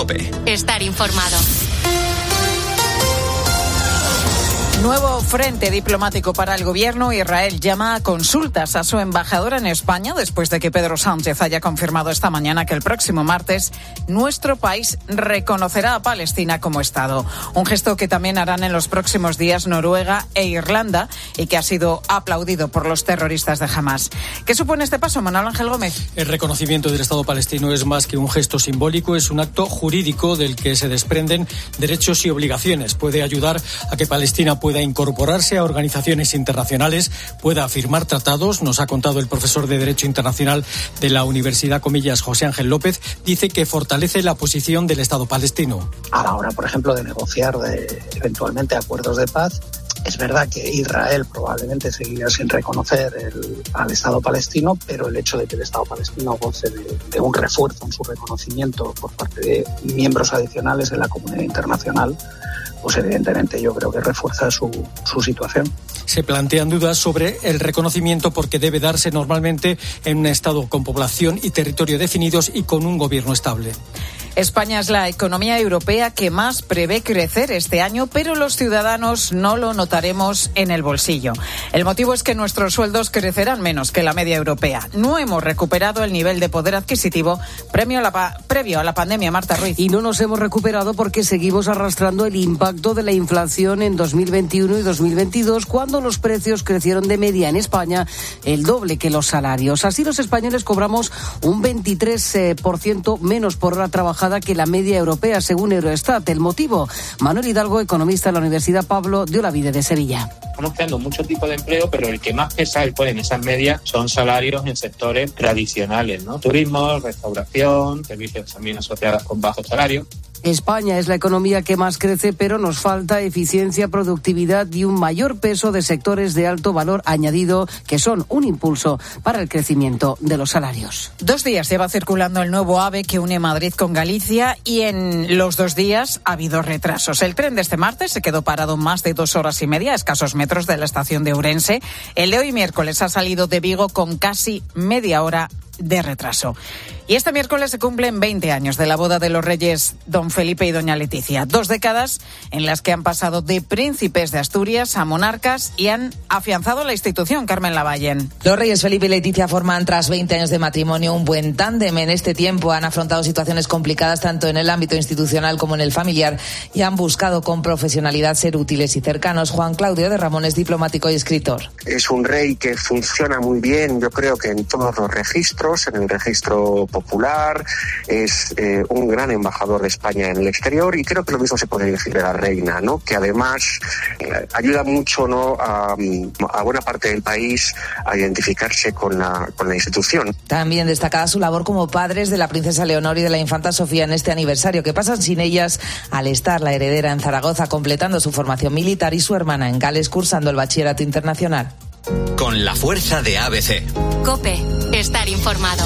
COPE. Estar informado. Nuevo frente diplomático para el gobierno. Israel llama a consultas a su embajadora en España después de que Pedro Sánchez haya confirmado esta mañana que el próximo martes nuestro país reconocerá a Palestina como Estado. Un gesto que también harán en los próximos días Noruega e Irlanda y que ha sido aplaudido por los terroristas de Hamás. ¿Qué supone este paso, Manuel Ángel Gómez? El reconocimiento del Estado palestino es más que un gesto simbólico, es un acto jurídico del que se desprenden derechos y obligaciones. Puede ayudar a que Palestina pueda incorporarse a organizaciones internacionales, pueda firmar tratados. Nos ha contado el profesor de Derecho Internacional de la Universidad Comillas, José Ángel López, dice que fortalece la posición del Estado palestino. A la hora, por ejemplo, de negociar eventualmente acuerdos de paz, es verdad que Israel probablemente seguirá sin reconocer al Estado palestino, pero el hecho de que el Estado palestino goce de un refuerzo en su reconocimiento por parte de miembros adicionales en la comunidad internacional, pues evidentemente yo creo que refuerza su situación. Se plantean dudas sobre el reconocimiento porque debe darse normalmente en un Estado con población y territorio definidos y con un gobierno estable. España es la economía europea que más prevé crecer este año, pero los ciudadanos no lo notaremos en el bolsillo. El motivo es que nuestros sueldos crecerán menos que la media europea. No hemos recuperado el nivel de poder adquisitivo previo a la pandemia, Marta Ruiz. Y no nos hemos recuperado porque seguimos arrastrando el impacto de la inflación en 2021 y 2022, cuando los precios crecieron de media en España el doble que los salarios. Así los españoles cobramos un 23% menos por hora trabajada que la media europea, según Eurostat. El motivo, Manuel Hidalgo, economista de la Universidad Pablo de Olavide de Sevilla. Estamos creando mucho tipo de empleo, pero el que más pesa después en esas medias son salarios en sectores tradicionales, ¿no? Turismo, restauración, servicios también asociados con bajos salarios. España es la economía que más crece, pero nos falta eficiencia, productividad y un mayor peso de sectores de alto valor añadido que son un impulso para el crecimiento de los salarios. 2 días lleva circulando el nuevo AVE que une Madrid con Galicia y en los 2 días ha habido retrasos. El tren de este martes se quedó parado más de 2 horas y media a escasos metros de la estación de Ourense. El de hoy miércoles ha salido de Vigo con casi media hora de retraso. Y este miércoles se cumplen 20 años de la boda de los reyes don Felipe y doña Leticia. 2 décadas en las que han pasado de príncipes de Asturias a monarcas y han afianzado la institución. Carmen Lavallen. Los reyes Felipe y Leticia forman, tras 20 años de matrimonio, un buen tándem. En este tiempo han afrontado situaciones complicadas tanto en el ámbito institucional como en el familiar y han buscado con profesionalidad ser útiles y cercanos. Juan Claudio de Ramón es diplomático y escritor. Es un rey que funciona muy bien, yo creo que en todos los registros, en el registro popular, es un gran embajador de España en el exterior y creo que lo mismo se puede decir de la reina, ¿no? Que además ayuda mucho, ¿no? a buena parte del país a identificarse con la institución. También destacada su labor como padres de la princesa Leonor y de la infanta Sofía en este aniversario, que pasan sin ellas al estar la heredera en Zaragoza completando su formación militar y su hermana en Gales cursando el bachillerato internacional. Con la fuerza de ABC. COPE. Estar informado.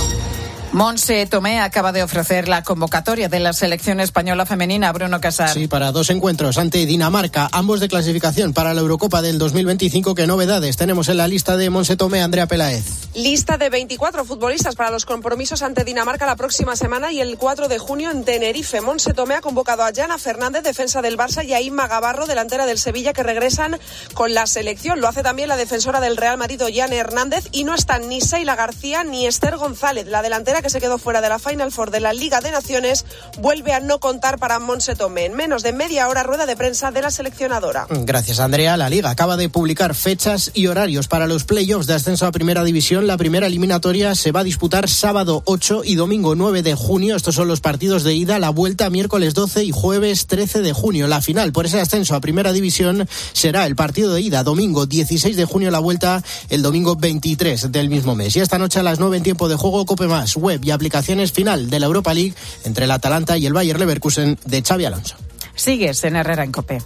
Montse Tomé acaba de ofrecer la convocatoria de la selección española femenina. Bruno Casar. Sí, para 2 encuentros ante Dinamarca, ambos de clasificación para la Eurocopa del 2025. ¿Qué novedades tenemos en la lista de Montse Tomé, Andrea Peláez? Lista de 24 futbolistas para los compromisos ante Dinamarca la próxima semana y el 4 de junio en Tenerife. Montse Tomé ha convocado a Jana Fernández, defensa del Barça, y a Inma Gavarro, delantera del Sevilla, que regresan con la selección. Lo hace también la defensora del Real Madrid, Ollane Hernández, y no están ni Seila García ni Esther González. La delantera, que se quedó fuera de la Final Four de la Liga de Naciones, vuelve a no contar para Montse Tomé. En menos de media hora, rueda de prensa de la seleccionadora. Gracias, Andrea. La Liga acaba de publicar fechas y horarios para los playoffs de ascenso a Primera División. La primera eliminatoria se va a disputar sábado 8 y domingo 9 de junio. Estos son los partidos de ida. La vuelta miércoles 12 y jueves 13 de junio. La final por ese ascenso a Primera División será el partido de ida domingo 16 de junio, la vuelta el domingo 23 del mismo mes. Y esta noche a las 9 en tiempo de juego, Cope Más, web y aplicaciones, final de la Europa League entre el Atalanta y el Bayer Leverkusen de Xabi Alonso. Sigues en Herrera en COPE.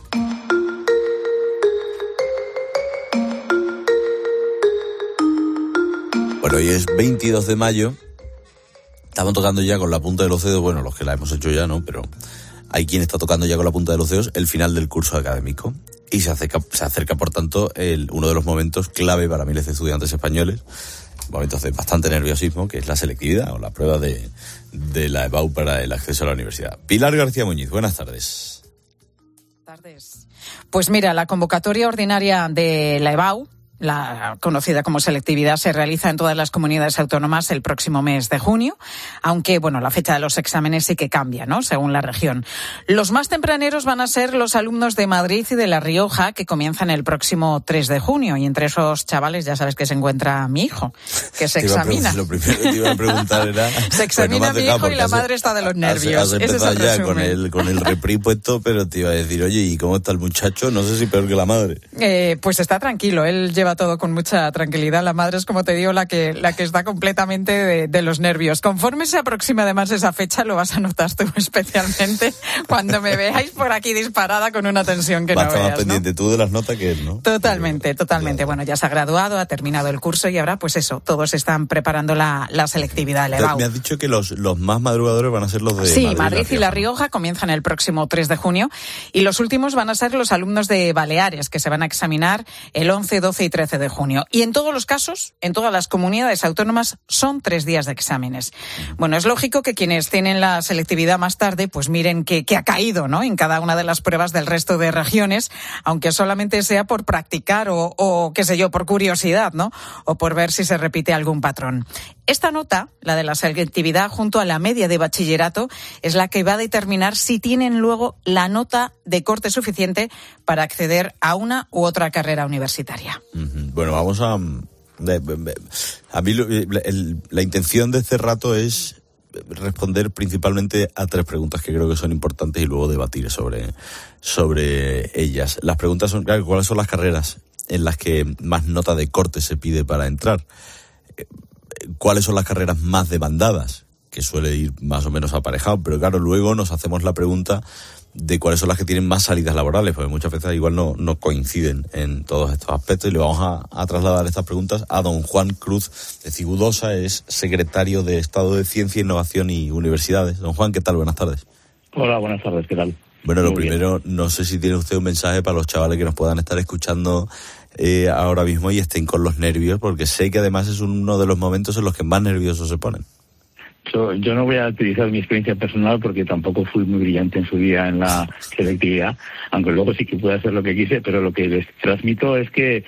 Bueno, hoy es 22 de mayo. Estamos tocando ya con la punta de los dedos, bueno, los que la hemos hecho ya, ¿no? Pero hay quien está tocando ya con la punta de los dedos el final del curso académico. Y se acerca por tanto, uno de los momentos clave para miles de estudiantes españoles, momentos de bastante nerviosismo, que es la selectividad o la prueba de la EBAU para el acceso a la universidad. Pilar García Muñiz, buenas tardes. Buenas tardes. Pues mira, la convocatoria ordinaria de la EBAU, la conocida como selectividad, se realiza en todas las comunidades autónomas el próximo mes de junio, aunque, bueno, la fecha de los exámenes sí que cambia, ¿no?, según la región. Los más tempraneros van a ser los alumnos de Madrid y de La Rioja, que comienzan el próximo 3 de junio, y entre esos chavales ya sabes que se encuentra mi hijo, que se examina. Lo primero que te iba a preguntar era... Se examina mi hijo y la madre está de los nervios. Has empezado ya con el repri puesto, pero te iba a decir, oye, ¿y cómo está el muchacho? No sé si peor que la madre. Pues está tranquilo, él lleva todo con mucha tranquilidad. La madre es, como te digo, la que está completamente de los nervios. Conforme se aproxima además esa fecha, lo vas a notar tú especialmente cuando me veáis por aquí disparada con una tensión que no veas, más pendiente tú de las notas que él, ¿no? Totalmente. Bueno, ya se ha graduado, ha terminado el curso y ahora, pues eso, todos están preparando la selectividad. Me has dicho que los más madrugadores van a ser los de sí, Madrid y La Rioja comienzan el próximo 3 de junio y los últimos van a ser los alumnos de Baleares, que se van a examinar el 11, 12 y 13 de junio. Y en todos los casos, en todas las comunidades autónomas, son 3 días de exámenes. Bueno, es lógico que quienes tienen la selectividad más tarde, pues miren que ha caído, ¿no?, en cada una de las pruebas del resto de regiones, aunque solamente sea por practicar o qué sé yo, por curiosidad, ¿no?, o por ver si se repite algún patrón. Esta nota, la de la selectividad, junto a la media de bachillerato, es la que va a determinar si tienen luego la nota de corte suficiente para acceder a una u otra carrera universitaria. Bueno, vamos a mí la intención de este rato es responder principalmente a 3 preguntas que creo que son importantes y luego debatir sobre ellas. Las preguntas son, claro, ¿cuáles son las carreras en las que más nota de corte se pide para entrar? ¿Cuáles son las carreras más demandadas? Que suele ir más o menos aparejado, pero claro, luego nos hacemos la pregunta de cuáles son las que tienen más salidas laborales, porque muchas veces igual no coinciden en todos estos aspectos, y le vamos a trasladar estas preguntas a don Juan Cruz de Cigudosa, es secretario de Estado de Ciencia, Innovación y Universidades. Don Juan, ¿qué tal? Buenas tardes. Hola, buenas tardes, ¿qué tal? Bueno, lo primero, no sé si tiene usted un mensaje para los chavales que nos puedan estar escuchando ahora mismo y estén con los nervios, porque sé que además es uno de los momentos en los que más nerviosos se ponen. Yo no voy a utilizar mi experiencia personal porque tampoco fui muy brillante en su día en la selectividad, aunque luego sí que pude hacer lo que quise, pero lo que les transmito es que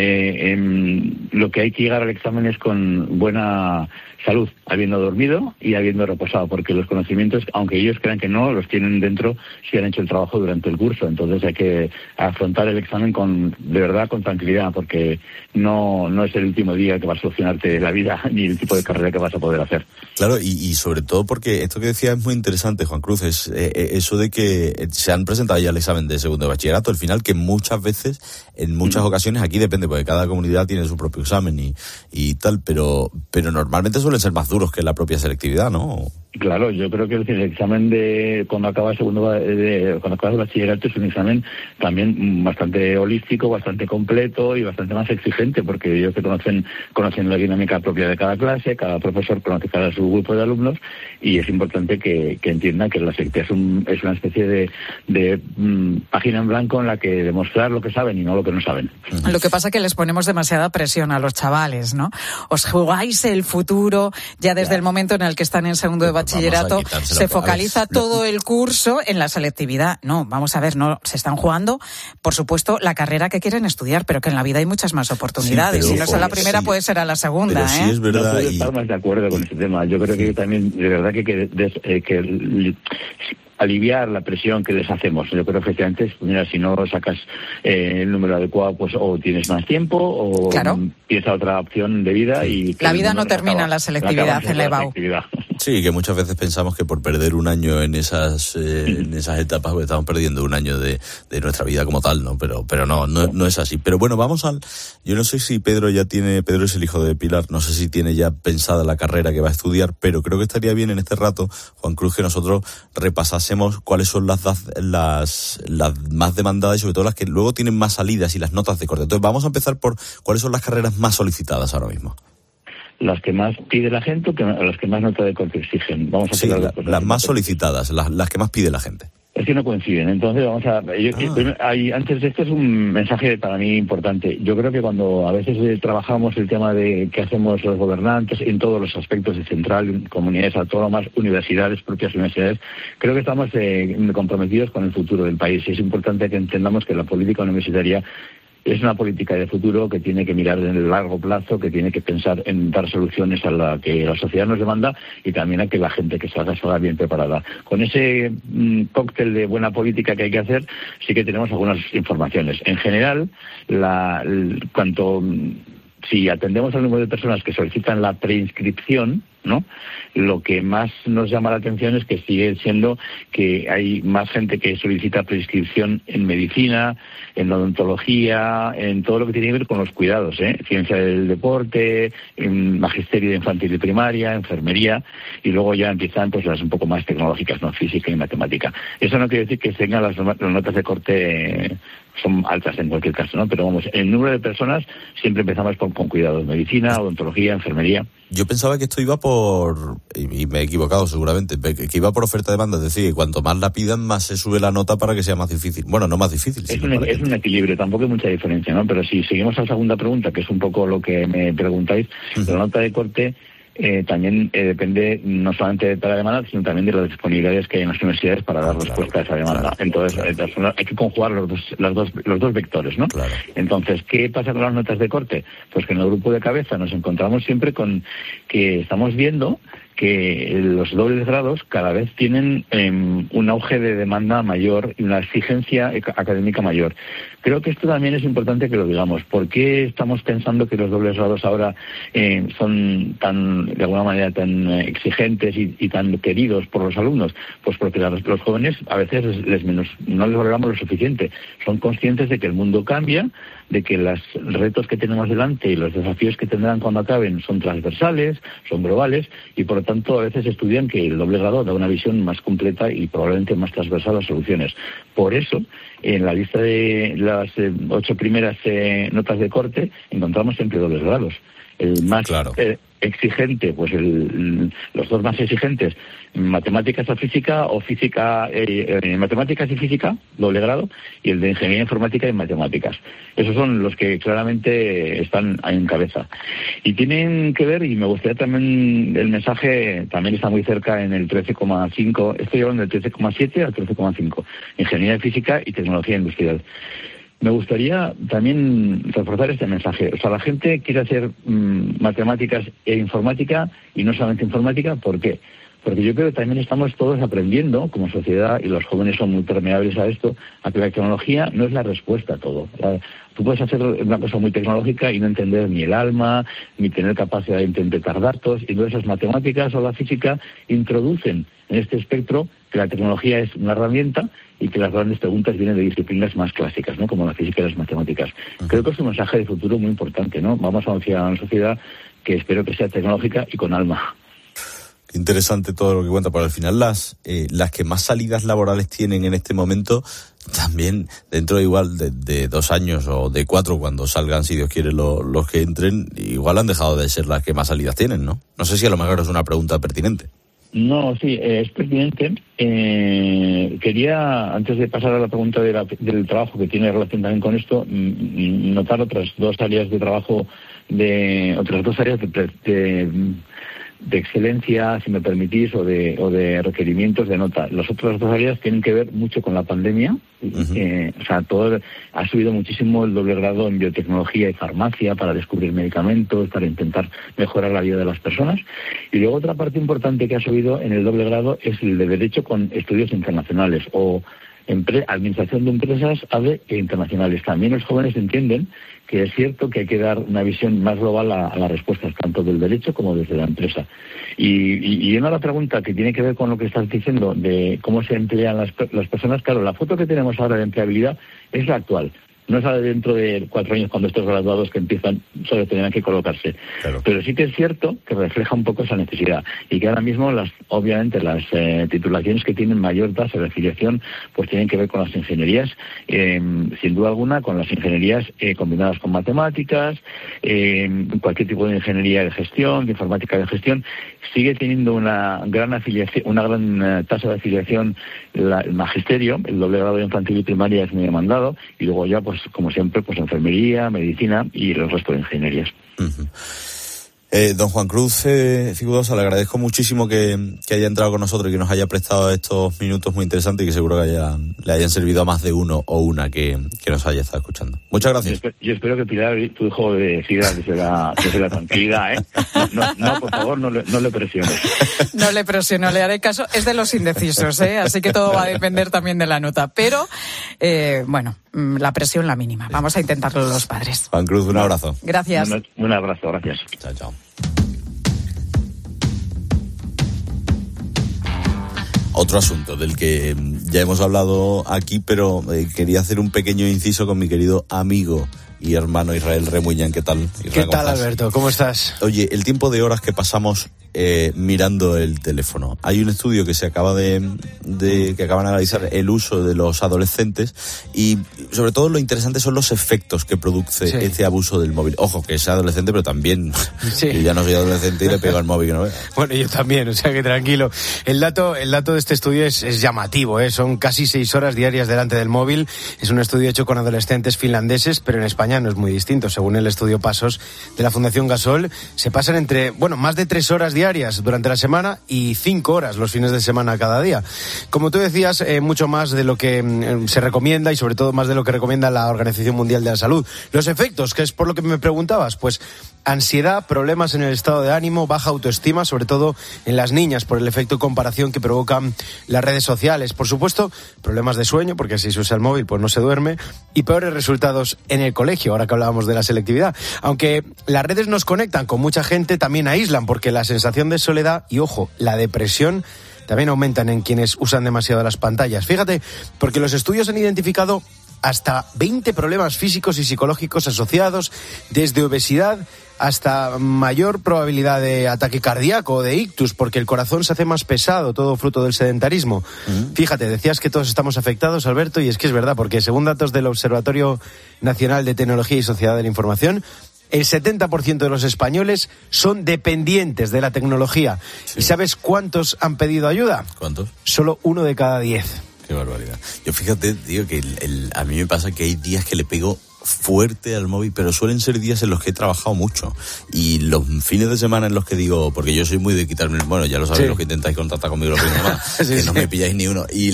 lo que hay que llegar al examen es con buena salud, habiendo dormido y habiendo reposado, porque los conocimientos, aunque ellos crean que no, los tienen dentro si han hecho el trabajo durante el curso. Entonces hay que afrontar el examen de verdad con tranquilidad, porque no es el último día que va a solucionarte la vida ni el tipo de carrera que vas a poder hacer. Claro, y sobre todo porque esto que decía es muy interesante, Juan Cruz, es eso de que se han presentado ya el examen de segundo de bachillerato, al final, que muchas veces, en muchas ocasiones, aquí depende, porque cada comunidad tiene su propio examen y tal, pero normalmente suelen ser más duros que la propia selectividad, ¿no? Claro, yo creo que el examen de cuando acabas cuando acabas el bachillerato es un examen también bastante holístico, bastante completo y bastante más exigente, porque ellos que conocen la dinámica propia de cada clase, cada profesor conoce cada su grupo de alumnos, y es importante que entiendan que la selectividad es una especie de página en blanco en la que demostrar lo que saben y no lo que no saben. Lo que pasa es que les ponemos demasiada presión a los chavales, ¿no? Os jugáis el futuro ya desde el momento en el que están en segundo de bachillerato, se focaliza todo el curso en la selectividad. No, vamos a ver, no, se están jugando, por supuesto, la carrera que quieren estudiar, pero que en la vida hay muchas más oportunidades. Si no es a la primera, puede ser a la segunda. Pero sí es verdad. No puedo estar más de acuerdo con ese tema. Yo creo que también, de verdad, que aliviar la presión que les hacemos. Yo creo que efectivamente, mira, si no sacas el número adecuado, pues o tienes más tiempo o piensa otra opción de vida. Y la vida no termina en la selectividad, en la EBAU. Sí, que muchas veces pensamos que por perder un año en esas etapas, pues estamos perdiendo un año de nuestra vida como tal, ¿no? Pero no es así. Pero bueno, yo no sé si Pedro es el hijo de Pilar, no sé si tiene ya pensada la carrera que va a estudiar, pero creo que estaría bien en este rato, Juan Cruz, que nosotros repasásemos cuáles son las más demandadas y sobre todo las que luego tienen más salidas y las notas de corte. Entonces vamos a empezar por cuáles son las carreras más solicitadas ahora mismo. Las que más pide la gente o las que más nota de corte exigen. Vamos a las más solicitadas, las que más pide la gente. Es que no coinciden. Entonces, vamos a... antes de esto es un mensaje para mí importante. Yo creo que cuando a veces trabajamos el tema de qué hacemos los gobernantes en todos los aspectos de central, comunidades autónomas, universidades, propias universidades, creo que estamos comprometidos con el futuro del país. Y es importante que entendamos que la política universitaria es una política de futuro que tiene que mirar en el largo plazo, que tiene que pensar en dar soluciones a la que la sociedad nos demanda y también a que la gente que salga bien preparada. Con ese cóctel de buena política que hay que hacer, sí que tenemos algunas informaciones. En general, si atendemos al número de personas que solicitan la preinscripción, ¿no? Lo que más nos llama la atención es que sigue siendo que hay más gente que solicita preinscripción en medicina, en odontología, en todo lo que tiene que ver con los cuidados, ciencia del deporte, en magisterio infantil y primaria, enfermería, y luego ya empiezan pues las un poco más tecnológicas, no, física y matemática. Eso no quiere decir que tengan las notas de corte son altas en cualquier caso, ¿no? Pero vamos, el número de personas siempre empezamos con cuidados, medicina, odontología, enfermería. Yo pensaba que esto iba y me he equivocado seguramente, que iba por oferta-demanda, es decir, que cuanto más la pidan, más se sube la nota para que sea más difícil. Bueno, no más difícil. Es un equilibrio, tampoco hay mucha diferencia, ¿no? Pero si seguimos a la segunda pregunta, que es un poco lo que me preguntáis, la nota de corte también depende no solamente de la demanda, sino también de las disponibilidades que hay en las universidades para dar respuesta a esa demanda. Entonces, hay que conjugar los dos vectores, ¿no? Claro. Entonces, ¿qué pasa con las notas de corte? Pues que en el grupo de cabeza nos encontramos siempre con que estamos viendo que los dobles grados cada vez tienen un auge de demanda mayor y una exigencia académica mayor. Creo que esto también es importante que lo digamos. ¿Por qué estamos pensando que los dobles grados ahora son de alguna manera tan exigentes y tan queridos por los alumnos? Pues porque los jóvenes a veces no les valoramos lo suficiente. Son conscientes de que el mundo cambia, de que los retos que tenemos delante y los desafíos que tendrán cuando acaben son transversales, son globales, y por lo tanto a veces estudian que el doble grado da una visión más completa y probablemente más transversal a las soluciones. Por eso, en la lista de las 8 primeras notas de corte encontramos siempre dobles grados. El más exigente, pues los dos más exigentes, matemáticas o física, matemáticas y física, doble grado, y el de ingeniería informática y matemáticas. Esos son los que claramente están ahí en cabeza. Y tienen que ver, y me gustaría también, el mensaje también está muy cerca en el 13,5, estoy hablando del 13,7 al 13,5, ingeniería física y tecnología industrial. Me gustaría también reforzar este mensaje. O sea, la gente quiere hacer matemáticas e informática y no solamente informática. ¿Por qué? Porque yo creo que también estamos todos aprendiendo como sociedad, y los jóvenes son muy permeables a esto, a que la tecnología no es la respuesta a todo. Tú puedes hacer una cosa muy tecnológica y no entender ni el alma, ni tener capacidad de interpretar datos, y entonces las matemáticas o la física introducen en este espectro que la tecnología es una herramienta y que las grandes preguntas vienen de disciplinas más clásicas, ¿no? Como la física y las matemáticas. Creo que es un mensaje de futuro muy importante, ¿no? Vamos a una sociedad que espero que sea tecnológica y con alma. Interesante todo lo que cuenta, pero al final las que más salidas laborales tienen en este momento, también dentro de igual de 2 años o de 4, cuando salgan, si Dios quiere, los que entren, igual han dejado de ser las que más salidas tienen, ¿no? No sé si a lo mejor es una pregunta pertinente. No, sí, es pertinente. Quería, antes de pasar a la pregunta del trabajo, que tiene relación también con esto, notar otras 2 áreas de trabajo, otras 2 áreas de excelencia, si me permitís, o de requerimientos de nota. Las otras 2 áreas tienen que ver mucho con la pandemia. Todo ha subido muchísimo el doble grado en biotecnología y farmacia para descubrir medicamentos, para intentar mejorar la vida de las personas. Y luego otra parte importante que ha subido en el doble grado es el de derecho con estudios internacionales o administración de empresas e internacionales. También los jóvenes entienden que es cierto que hay que dar una visión más global a las respuestas, tanto del derecho como desde la empresa. Y una pregunta que tiene que ver con lo que estás diciendo, de cómo se emplean las personas. Claro, la foto que tenemos ahora de empleabilidad es la actual. no es dentro de 4 años cuando estos graduados que empiezan solo tendrán que colocarse. Claro. Pero sí que es cierto que refleja un poco esa necesidad y que ahora mismo obviamente las titulaciones que tienen mayor tasa de afiliación pues tienen que ver con las ingenierías, sin duda alguna con las ingenierías combinadas con matemáticas, cualquier tipo de ingeniería de gestión, de informática de gestión. Sigue teniendo una gran afiliación, una gran tasa de afiliación el magisterio, el doble grado de infantil y primaria es muy demandado, y luego ya pues como siempre pues enfermería, medicina y el resto de ingenierías. Uh-huh. Don Juan Cruz Figueroa, le agradezco muchísimo que haya entrado con nosotros y que nos haya prestado estos minutos muy interesantes y que seguro que le hayan servido a más de uno o una que nos haya estado escuchando. Muchas gracias. Yo espero que Pilar, tu hijo, decida desde la tranquilidad, ¿eh? No, por favor, no le presiones. No le presiono, le haré caso. Es de los indecisos, así que todo va a depender también de la nota. Pero, bueno, la presión la mínima. Vamos a intentarlo los padres. Juan Cruz, un abrazo. Gracias. Un abrazo, gracias. Chao, chao. Otro asunto del que ya hemos hablado aquí, pero quería hacer un pequeño inciso con mi querido amigo y hermano Israel Remuñán. ¿Qué tal, Israel? ¿Qué tal, Alberto? ¿Cómo estás? Oye, el tiempo de horas que pasamos mirando el teléfono. Hay un estudio que se acaba que acaban de analizar el uso de los adolescentes y sobre todo lo interesante son los efectos que produce este abuso del móvil. Ojo, que es adolescente, pero también yo ya no soy adolescente y le pego al móvil, ¿no? Bueno, yo también, o sea que tranquilo. El dato de este estudio es llamativo, son casi 6 horas diarias delante del móvil. Es un estudio hecho con adolescentes finlandeses, pero en España no es muy distinto. Según el estudio Pasos de la Fundación Gasol, se pasan más de 3 horas diarias durante la semana y 5 horas los fines de semana cada día. Como tú decías, mucho más de lo que se recomienda y sobre todo más de lo que recomienda la Organización Mundial de la Salud. Los efectos, que es por lo que me preguntabas, pues ansiedad, problemas en el estado de ánimo, baja autoestima, sobre todo en las niñas por el efecto comparación que provocan las redes sociales. Por supuesto, problemas de sueño, porque si se usa el móvil pues no se duerme, y peores resultados en el colegio, ahora que hablábamos de la selectividad. Aunque las redes nos conectan con mucha gente, también aíslan, porque la sensación de soledad y, ojo, la depresión también aumentan en quienes usan demasiado las pantallas. Fíjate, porque los estudios han identificado hasta 20 problemas físicos y psicológicos asociados, desde obesidad hasta mayor probabilidad de ataque cardíaco o de ictus, porque el corazón se hace más pesado, todo fruto del sedentarismo. Fíjate, decías que todos estamos afectados, Alberto, y es que es verdad, porque según datos del Observatorio Nacional de Tecnología y Sociedad de la Información, el 70% de los españoles son dependientes de la tecnología. ¿Y sabes cuántos han pedido ayuda? ¿Cuántos? Solo 1 de cada 10. Qué barbaridad. Yo fíjate, tío, que a mí me pasa que hay días que le pego fuerte al móvil, pero suelen ser días en los que he trabajado mucho. Y los fines de semana en los que digo, porque yo soy muy de quitarme, bueno, ya lo sabéis los que intentáis contactar conmigo los fines de semana, que no me pilláis ni uno. Y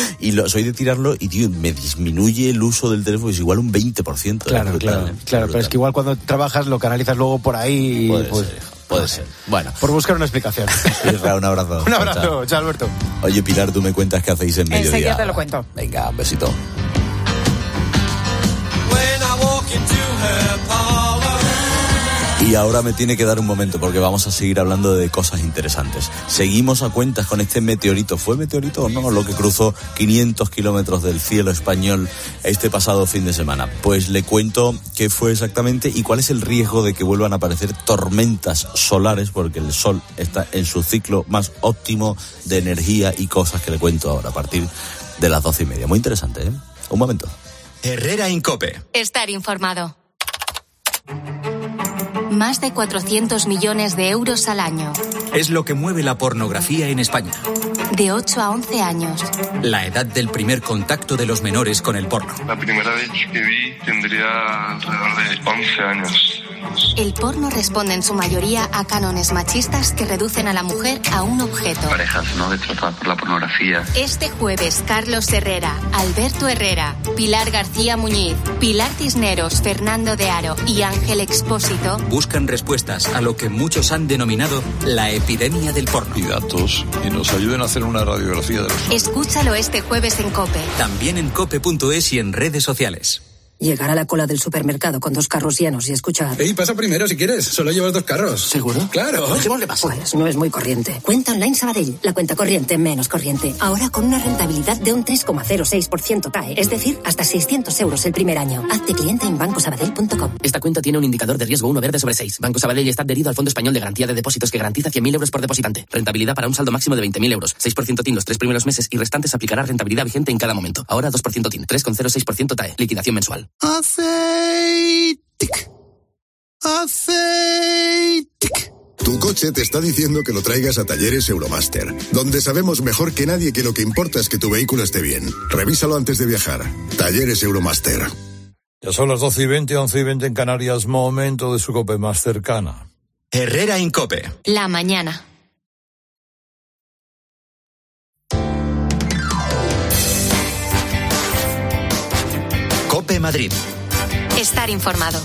soy de tirarlo y, tío, me disminuye el uso del teléfono, es igual un 20%. Claro, pero es que igual cuando trabajas lo canalizas luego por ahí. Puede ser. Bueno. Por buscar una explicación. Un abrazo. Un abrazo, chao, Alberto. Oye, Pilar, tú me cuentas qué hacéis en mediodía. Enseguida te lo cuento. Venga, un besito. Y ahora me tiene que dar un momento porque vamos a seguir hablando de cosas interesantes. Seguimos a cuentas con este meteorito. ¿Fue meteorito o no? Lo que cruzó 500 kilómetros del cielo español este pasado fin de semana. Pues le cuento qué fue exactamente y cuál es el riesgo de que vuelvan a aparecer tormentas solares, porque el sol está en su ciclo más óptimo de energía y cosas que le cuento ahora a partir de las 12:30. Muy interesante, ¿eh? Un momento. Herrera Incope. Estar informado. Más de 400 millones de euros al año. Es lo que mueve la pornografía en España. De 8 a 11 años. La edad del primer contacto de los menores con el porno. La primera vez que vi tendría alrededor de 11 años. El porno responde en su mayoría a cánones machistas que reducen a la mujer a un objeto. Parejas no detrozadas por la pornografía. Este jueves, Carlos Herrera, Alberto Herrera, Pilar García Muñiz, Pilar Cisneros, Fernando de Aro y Ángel Expósito buscan respuestas a lo que muchos han denominado la epidemia del porno. Y datos y nos ayuden a hacer una radiografía de los... Escúchalo este jueves en COPE. También en cope.es y en redes sociales. Llegar a la cola del supermercado con 2 carros llenos y escuchar... Ey, pasa primero si quieres. Solo llevas 2 carros. ¿Seguro? ¡Claro! ¿Qué pasa? Pues no es muy corriente. Cuenta Online Sabadell. La cuenta corriente menos corriente. Ahora con una rentabilidad de un 3,06% TAE. Es decir, hasta 600 euros el primer año. Hazte cliente en bancosabadell.com. Esta cuenta tiene un indicador de riesgo 1 verde sobre 6. Banco Sabadell está adherido al Fondo Español de Garantía de Depósitos que garantiza 100.000 euros por depositante. Rentabilidad para un saldo máximo de 20.000 euros. 6% TIN los 3 primeros meses y restantes aplicará rentabilidad vigente en cada momento. Ahora 2% TIN. 3,06% TAE. Liquidación mensual. Aceitic. Tu coche te está diciendo que lo traigas a Talleres Euromaster, donde sabemos mejor que nadie que lo que importa es que tu vehículo esté bien. Revísalo antes de viajar. Talleres Euromaster. Ya son las 12:20, 11:20 en Canarias, momento de su COPE más cercana. Herrera en COPE. La mañana. COPE Madrid. Estar informado.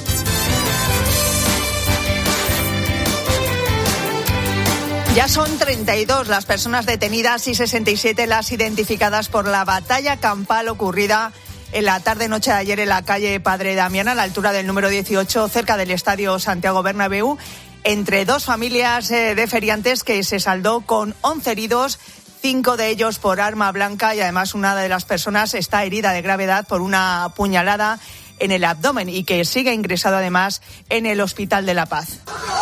Ya son 32 las personas detenidas y 67 las identificadas por la batalla campal ocurrida en la tarde-noche de ayer en la calle Padre Damián, a la altura del número 18, cerca del Estadio Santiago Bernabéu, entre 2 familias de feriantes, que se saldó con 11 heridos, 5 de ellos por arma blanca, y además una de las personas está herida de gravedad por una puñalada en el abdomen y que sigue ingresado además en el Hospital de La Paz.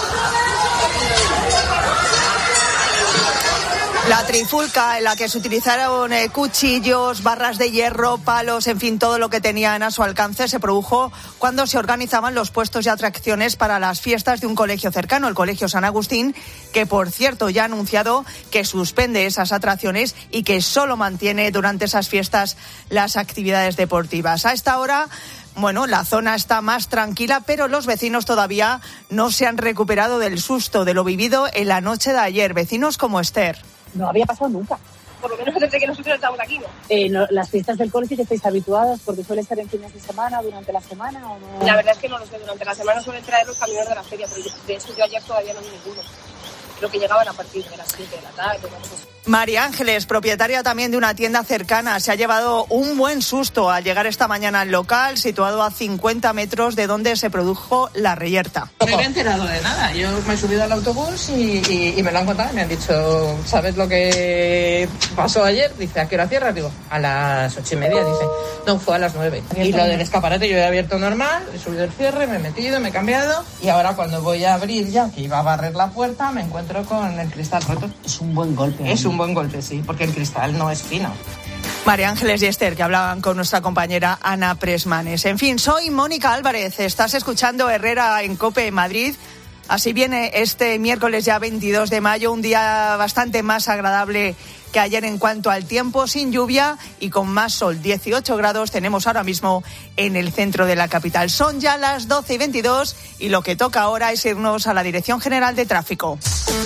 La trifulca en la que se utilizaron cuchillos, barras de hierro, palos, en fin, todo lo que tenían a su alcance, se produjo cuando se organizaban los puestos y atracciones para las fiestas de un colegio cercano, el Colegio San Agustín, que por cierto ya ha anunciado que suspende esas atracciones y que solo mantiene durante esas fiestas las actividades deportivas. A esta hora, bueno, la zona está más tranquila, pero los vecinos todavía no se han recuperado del susto de lo vivido en la noche de ayer. Vecinos como Esther. No había pasado nunca. Por lo menos desde que nosotros estamos aquí, ¿no? Las fiestas del cole sí que estáis habituadas, porque suele ser en fines de semana, durante la semana, ¿o no? La verdad es que no lo sé, durante la semana suelen traer los camiones de la feria, pero de eso yo ayer todavía no vi ninguno. Creo que llegaban a partir de las 7 de la tarde. María Ángeles, propietaria también de una tienda cercana, se ha llevado un buen susto al llegar esta mañana al local, situado a 50 metros de donde se produjo la reyerta. No me había enterado de nada. Yo me he subido al autobús y me lo han contado. Me han dicho, ¿sabes lo que pasó ayer? Dice, ¿a qué hora cierras? Digo, a las 8:30. Dice, no, fue a las 9. Y lo del escaparate yo he abierto normal, he subido el cierre, me he metido, me he cambiado. Y ahora cuando voy a abrir ya, que iba a barrer la puerta, me encuentro con el cristal roto. Es un buen golpe. Es un buen golpe, sí, porque el cristal no es fino. María Ángeles y Esther, que hablaban con nuestra compañera Ana Presmanes. En fin, soy Mónica Álvarez, estás escuchando Herrera en COPE Madrid. Así viene este miércoles ya 22 de mayo, un día bastante más agradable que ayer en cuanto al tiempo, sin lluvia y con más sol. 18 grados tenemos ahora mismo en el centro de la capital. Son ya las 12:22 y lo que toca ahora es irnos a la Dirección General de Tráfico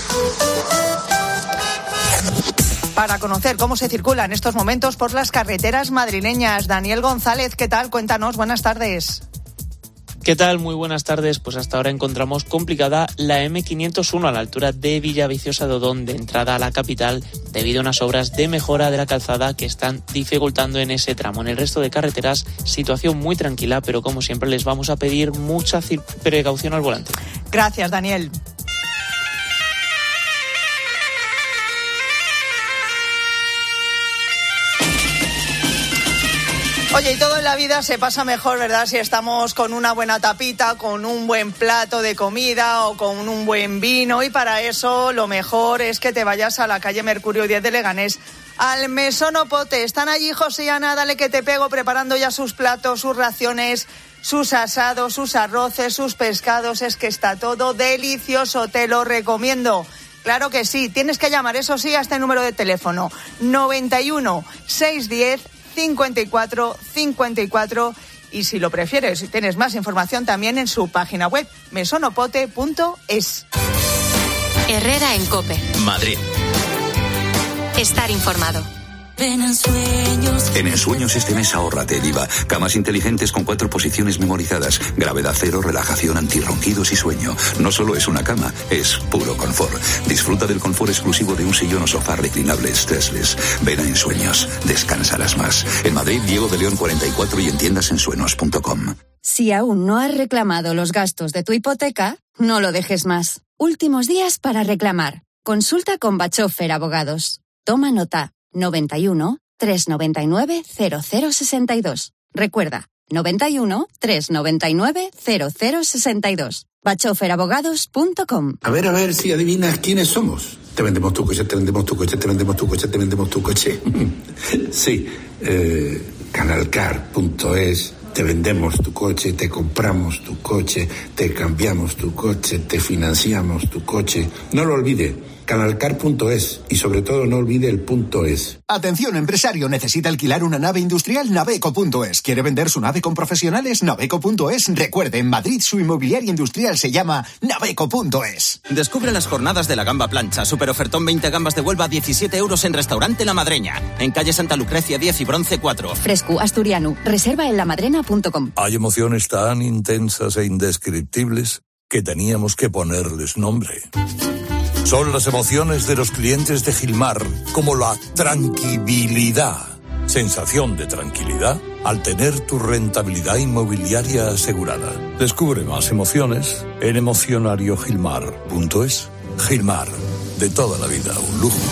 para conocer cómo se circula en estos momentos por las carreteras madrileñas. Daniel González, ¿qué tal? Cuéntanos, buenas tardes. ¿Qué tal? Muy buenas tardes. Pues hasta ahora encontramos complicada la M501 a la altura de Villaviciosa de Odón, de entrada a la capital, debido a unas obras de mejora de la calzada que están dificultando en ese tramo. En el resto de carreteras, situación muy tranquila, pero como siempre les vamos a pedir mucha precaución al volante. Gracias, Daniel. Oye, y todo en la vida se pasa mejor, ¿verdad? Si estamos con una buena tapita, con un buen plato de comida o con un buen vino. Y para eso lo mejor es que te vayas a la calle Mercurio 10 de Leganés, al Mesón Opote. Están allí José y Ana, dale que te pego, preparando ya sus platos, sus raciones, sus asados, sus arroces, sus pescados. Es que está todo delicioso, te lo recomiendo. Claro que sí, tienes que llamar, eso sí, a este número de teléfono, 91 610 54 54, y si lo prefieres, si tienes más información también en su página web, mesonopote.es. Herrera en COPE. Madrid. Estar informado. Ven a Ensueños. En Ensueños este mes ahórrate el IVA. Camas inteligentes con 4 posiciones memorizadas. Gravedad cero, relajación, antirronquidos y sueño. No solo es una cama, es puro confort. Disfruta del confort exclusivo de un sillón o sofá reclinable stressless. Ven a Ensueños. Descansarás más. En Madrid, Diego de León 44 y en tiendasensueños.com. Si aún no has reclamado los gastos de tu hipoteca, no lo dejes más. Últimos días para reclamar. Consulta con Bachofer Abogados. Toma nota. 91 399 0062. Recuerda, 91 399 0062. bachoferabogados.com. A ver si adivinas quiénes somos. Te vendemos tu coche, te vendemos tu coche, te vendemos tu coche, te vendemos tu coche. Sí, Canalcar.es. Te vendemos tu coche, te compramos tu coche, te cambiamos tu coche, te financiamos tu coche. No lo olvide, Canalcar.es, y sobre todo no olvide el .es. Atención, empresario, necesita alquilar una nave industrial, Naveco.es. ¿Quiere vender su nave con profesionales? Naveco.es. Recuerde, en Madrid su inmobiliaria industrial se llama Naveco.es. Descubre las jornadas de la gamba plancha. Superofertón 20 gambas de Huelva a 17 euros en Restaurante La Madreña. En calle Santa Lucrecia 10 y Bronce 4. Fresco, asturiano. Reserva en lamadrena.com. Hay emociones tan intensas e indescriptibles que teníamos que ponerles nombre. Son las emociones de los clientes de Gilmar, como la tranquilidad. Sensación de tranquilidad al tener tu rentabilidad inmobiliaria asegurada. Descubre más emociones en emocionariogilmar.es. Gilmar, de toda la vida, un lujo.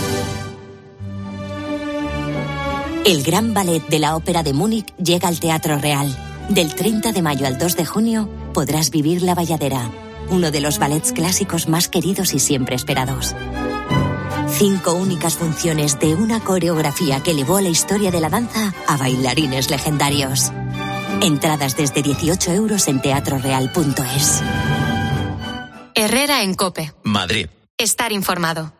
El Gran Ballet de la Ópera de Múnich llega al Teatro Real. Del 30 de mayo al 2 de junio podrás vivir La Bayadera, uno de los ballets clásicos más queridos y siempre esperados. 5 únicas funciones de una coreografía que elevó la historia de la danza a bailarines legendarios. Entradas desde 18 euros en teatroreal.es. Herrera en COPE. Madrid. Estar informado.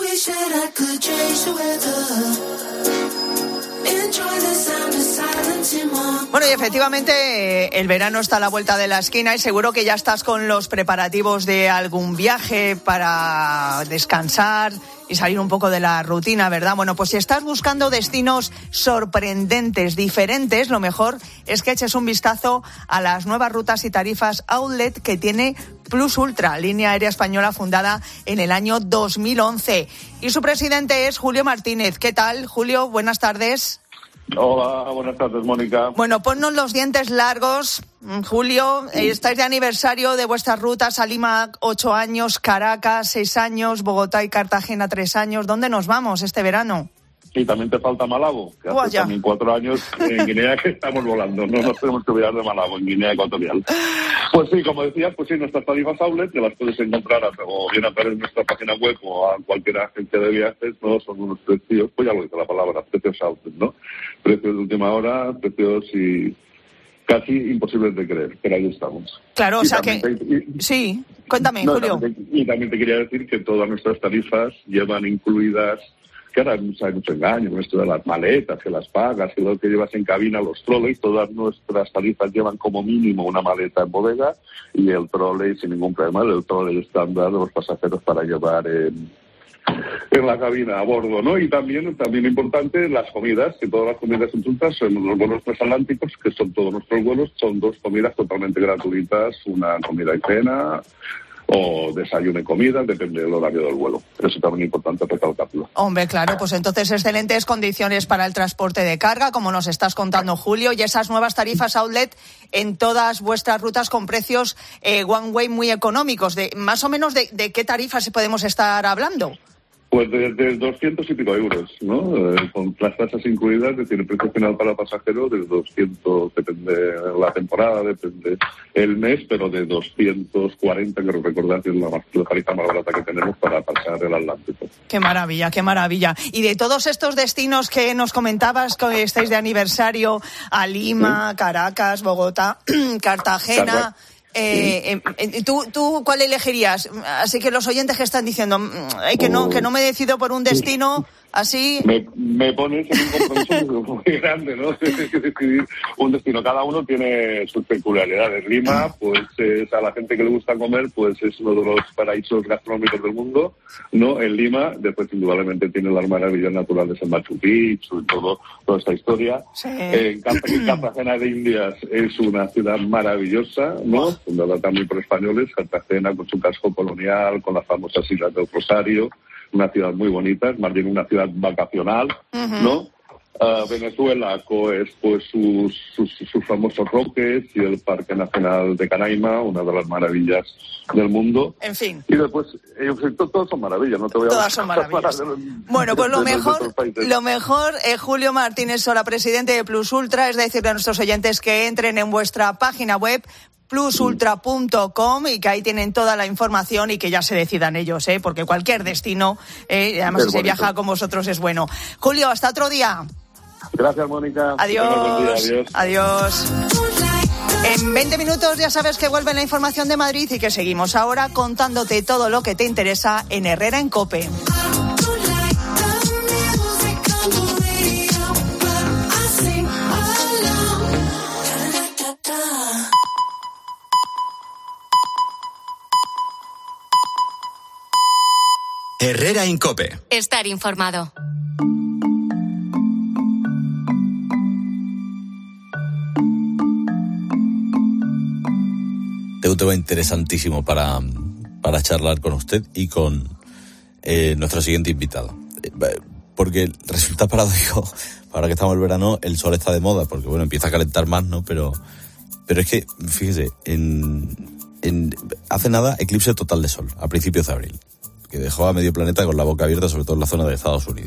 Bueno, y efectivamente el verano está a la vuelta de la esquina y seguro que ya estás con los preparativos de algún viaje para descansar y salir un poco de la rutina, ¿verdad? Bueno, pues si estás buscando destinos sorprendentes, diferentes, lo mejor es que eches un vistazo a las nuevas rutas y tarifas Outlet que tiene Plus Ultra, línea aérea española fundada en el año 2011. Y su presidente es Julio Martínez. ¿Qué tal, Julio? Buenas tardes. Hola, buenas tardes, Mónica. Bueno, ponnos los dientes largos, Julio. Estáis de aniversario de vuestras rutas a Lima 8 años, Caracas 6 años, Bogotá y Cartagena 3 años. ¿Dónde nos vamos este verano? Y también te falta Malabo, que hace también 4 años en Guinea que estamos volando. No nos tenemos que olvidar de Malabo, en Guinea Ecuatorial. Pues sí, como decías, pues sí, nuestras tarifas outlet, que las puedes encontrar o bien a través de nuestra página web o a cualquier agencia de viajes, ¿no? Son unos precios, pues ya lo dice la palabra, precios outlet, ¿no? Precios de última hora, precios y casi imposibles de creer, pero ahí estamos. Claro, o sea que... Sí, cuéntame, Julio. Y también te quería decir que todas nuestras tarifas llevan incluidas... que ahora hay mucho engaño con esto de las maletas, que las pagas, que lo que llevas en cabina, los trolleys, todas nuestras tarifas llevan como mínimo una maleta en bodega y el trolley sin ningún problema, el trolley estándar de los pasajeros para llevar en la cabina a bordo, ¿no? Y también importante, las comidas, que todas las comidas incluidas son los vuelos transatlánticos, que son todos nuestros vuelos, son 2 comidas totalmente gratuitas, una comida y cena, o desayuno y comida, depende del horario del vuelo. Eso también es importante recalcarlo. Hombre, claro, pues entonces excelentes condiciones para el transporte de carga, como nos estás contando, Julio, y esas nuevas tarifas outlet en todas vuestras rutas con precios one way muy económicos. Más o menos, ¿de qué tarifas podemos estar hablando? Pues de 200 y pico euros, ¿no? Con las tasas incluidas, es decir, el precio final para el pasajero de 200, depende la temporada, depende el mes, pero de 240, que recordad que es la tarifa más barata que tenemos para pasar el Atlántico. Qué maravilla, qué maravilla. Y de todos estos destinos que nos comentabas, que estáis de aniversario, a Lima, ¿sí? Caracas, Bogotá, Cartagena... ¿Tú cuál elegirías? Así que los oyentes que están diciendo que no me decido por un destino, Así... Me pones en un compromiso muy grande, ¿no? Decidir un destino. Cada uno tiene sus peculiaridades. Lima, pues a la gente que le gusta comer, pues es uno de los paraísos gastronómicos del mundo, ¿no? En Lima, después indudablemente tiene las maravillas naturales en Machu Picchu y toda esta historia. Sí. Cartagena de Indias es una ciudad maravillosa, ¿no? Fundada también por españoles. Cartagena con su casco colonial, con las famosas Islas del Rosario. Una ciudad muy bonita, es más bien una ciudad vacacional, ¿no? Venezuela, pues sus famosos roques y el Parque Nacional de Canaima, una de las maravillas del mundo. En fin. Y después, todos son maravillas, no te voy a... Todas son maravillas. Bueno, pues lo mejor, Julio Martínez Sola, presidente de Plus Ultra, es decirle a nuestros oyentes que entren en vuestra página web plusultra.com y que ahí tienen toda la información y que ya se decidan ellos, porque cualquier destino, además si se viaja con vosotros es bueno. Julio, hasta otro día. Gracias, Mónica. Adiós. Adiós. En 20 minutos ya sabes que vuelve la información de Madrid y que seguimos ahora contándote todo lo que te interesa en Herrera en COPE. Herrera en COPE. Estar informado. Tengo un tema interesantísimo para charlar con usted y con nuestro siguiente invitado. Porque resulta paradójico, ahora que estamos en el verano, el sol está de moda, porque bueno, empieza a calentar más, ¿no? Pero es que, fíjese, hace nada, eclipse total de sol, a principios de abril, que dejó a medio planeta con la boca abierta, sobre todo en la zona de Estados Unidos.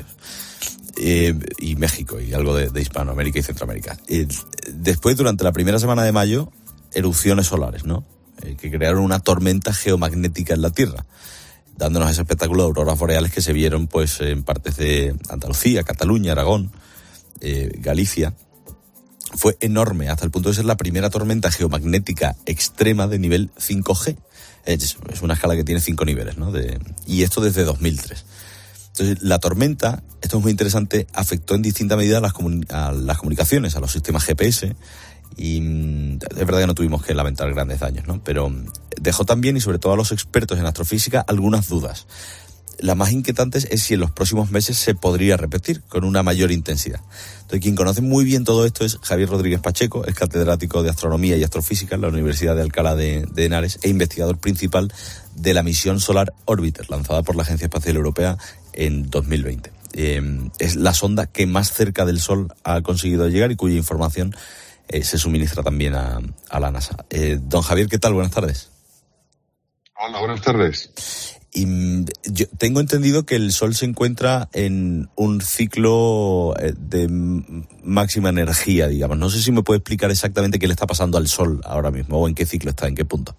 Y México, y algo de Hispanoamérica y Centroamérica. Después, durante la primera semana de mayo, erupciones solares, ¿no? Que crearon una tormenta geomagnética en la Tierra, dándonos ese espectáculo de auroras boreales que se vieron pues en partes de Andalucía, Cataluña, Aragón, Galicia. Fue enorme, hasta el punto de ser la primera tormenta geomagnética extrema de nivel 5G. Es una escala que tiene 5 niveles, ¿no? Y esto desde 2003. Entonces, la tormenta, esto es muy interesante, afectó en distinta medida a las comunicaciones, a los sistemas GPS, y es verdad que no tuvimos que lamentar grandes daños, ¿no? Pero dejó también, y sobre todo a los expertos en astrofísica, algunas dudas. Las más inquietantes es si en los próximos meses se podría repetir con una mayor intensidad. Entonces, quien conoce muy bien todo esto es Javier Rodríguez Pacheco, es catedrático de Astronomía y Astrofísica en la Universidad de Alcalá de Henares e investigador principal de la misión Solar Orbiter, lanzada por la Agencia Espacial Europea en 2020. Es la sonda que más cerca del Sol ha conseguido llegar y cuya información se suministra también a la NASA. Don Javier, ¿qué tal? Buenas tardes. Hola, buenas tardes. Y yo tengo entendido que el Sol se encuentra en un ciclo de máxima energía, digamos. No sé si me puede explicar exactamente qué le está pasando al Sol ahora mismo, o en qué ciclo está, en qué punto.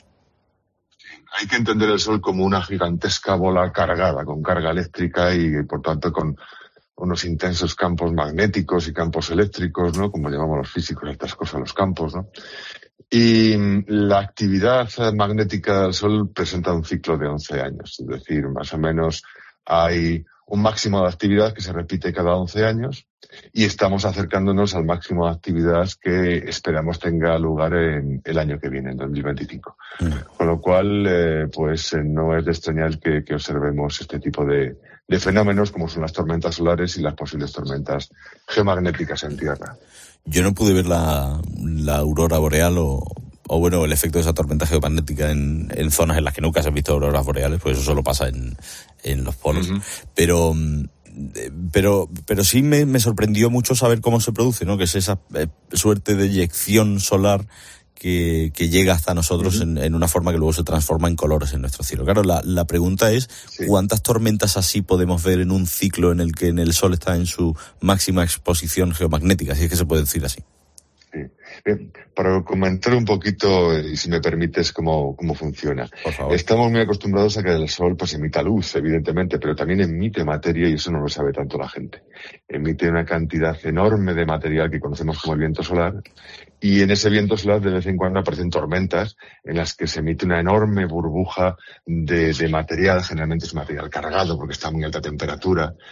Hay que entender el Sol como una gigantesca bola cargada, con carga eléctrica y, por tanto, con unos intensos campos magnéticos y campos eléctricos, ¿no? Como llamamos los físicos a estas cosas, los campos, ¿no? Y la actividad magnética del Sol presenta un ciclo de 11 años, es decir, más o menos hay un máximo de actividad que se repite cada 11 años y estamos acercándonos al máximo de actividad que esperamos tenga lugar en el año que viene, en 2025. Con lo cual, pues no es de extrañar que observemos este tipo de fenómenos como son las tormentas solares y las posibles tormentas geomagnéticas en Tierra. Yo no pude ver la aurora boreal o bueno, el efecto de esa tormenta geomagnética en zonas en las que nunca se han visto auroras boreales, pues eso solo pasa en los polos. Uh-huh. Pero sí me sorprendió mucho saber cómo se produce, ¿no? Que es esa suerte de eyección solar que llega hasta nosotros uh-huh. en una forma que luego se transforma en colores en nuestro cielo. Claro, la pregunta es, sí, ¿cuántas tormentas así podemos ver en un ciclo en el que el Sol está en su máxima exposición geomagnética, si es que se puede decir así? Sí. Bien, para comentar un poquito, y si me permites, cómo funciona. Por favor. Estamos muy acostumbrados a que el Sol pues emita luz, evidentemente, pero también emite materia y eso no lo sabe tanto la gente. Emite una cantidad enorme de material que conocemos como el viento solar y en ese viento solar de vez en cuando aparecen tormentas en las que se emite una enorme burbuja de material, generalmente es material cargado porque está a muy alta temperatura.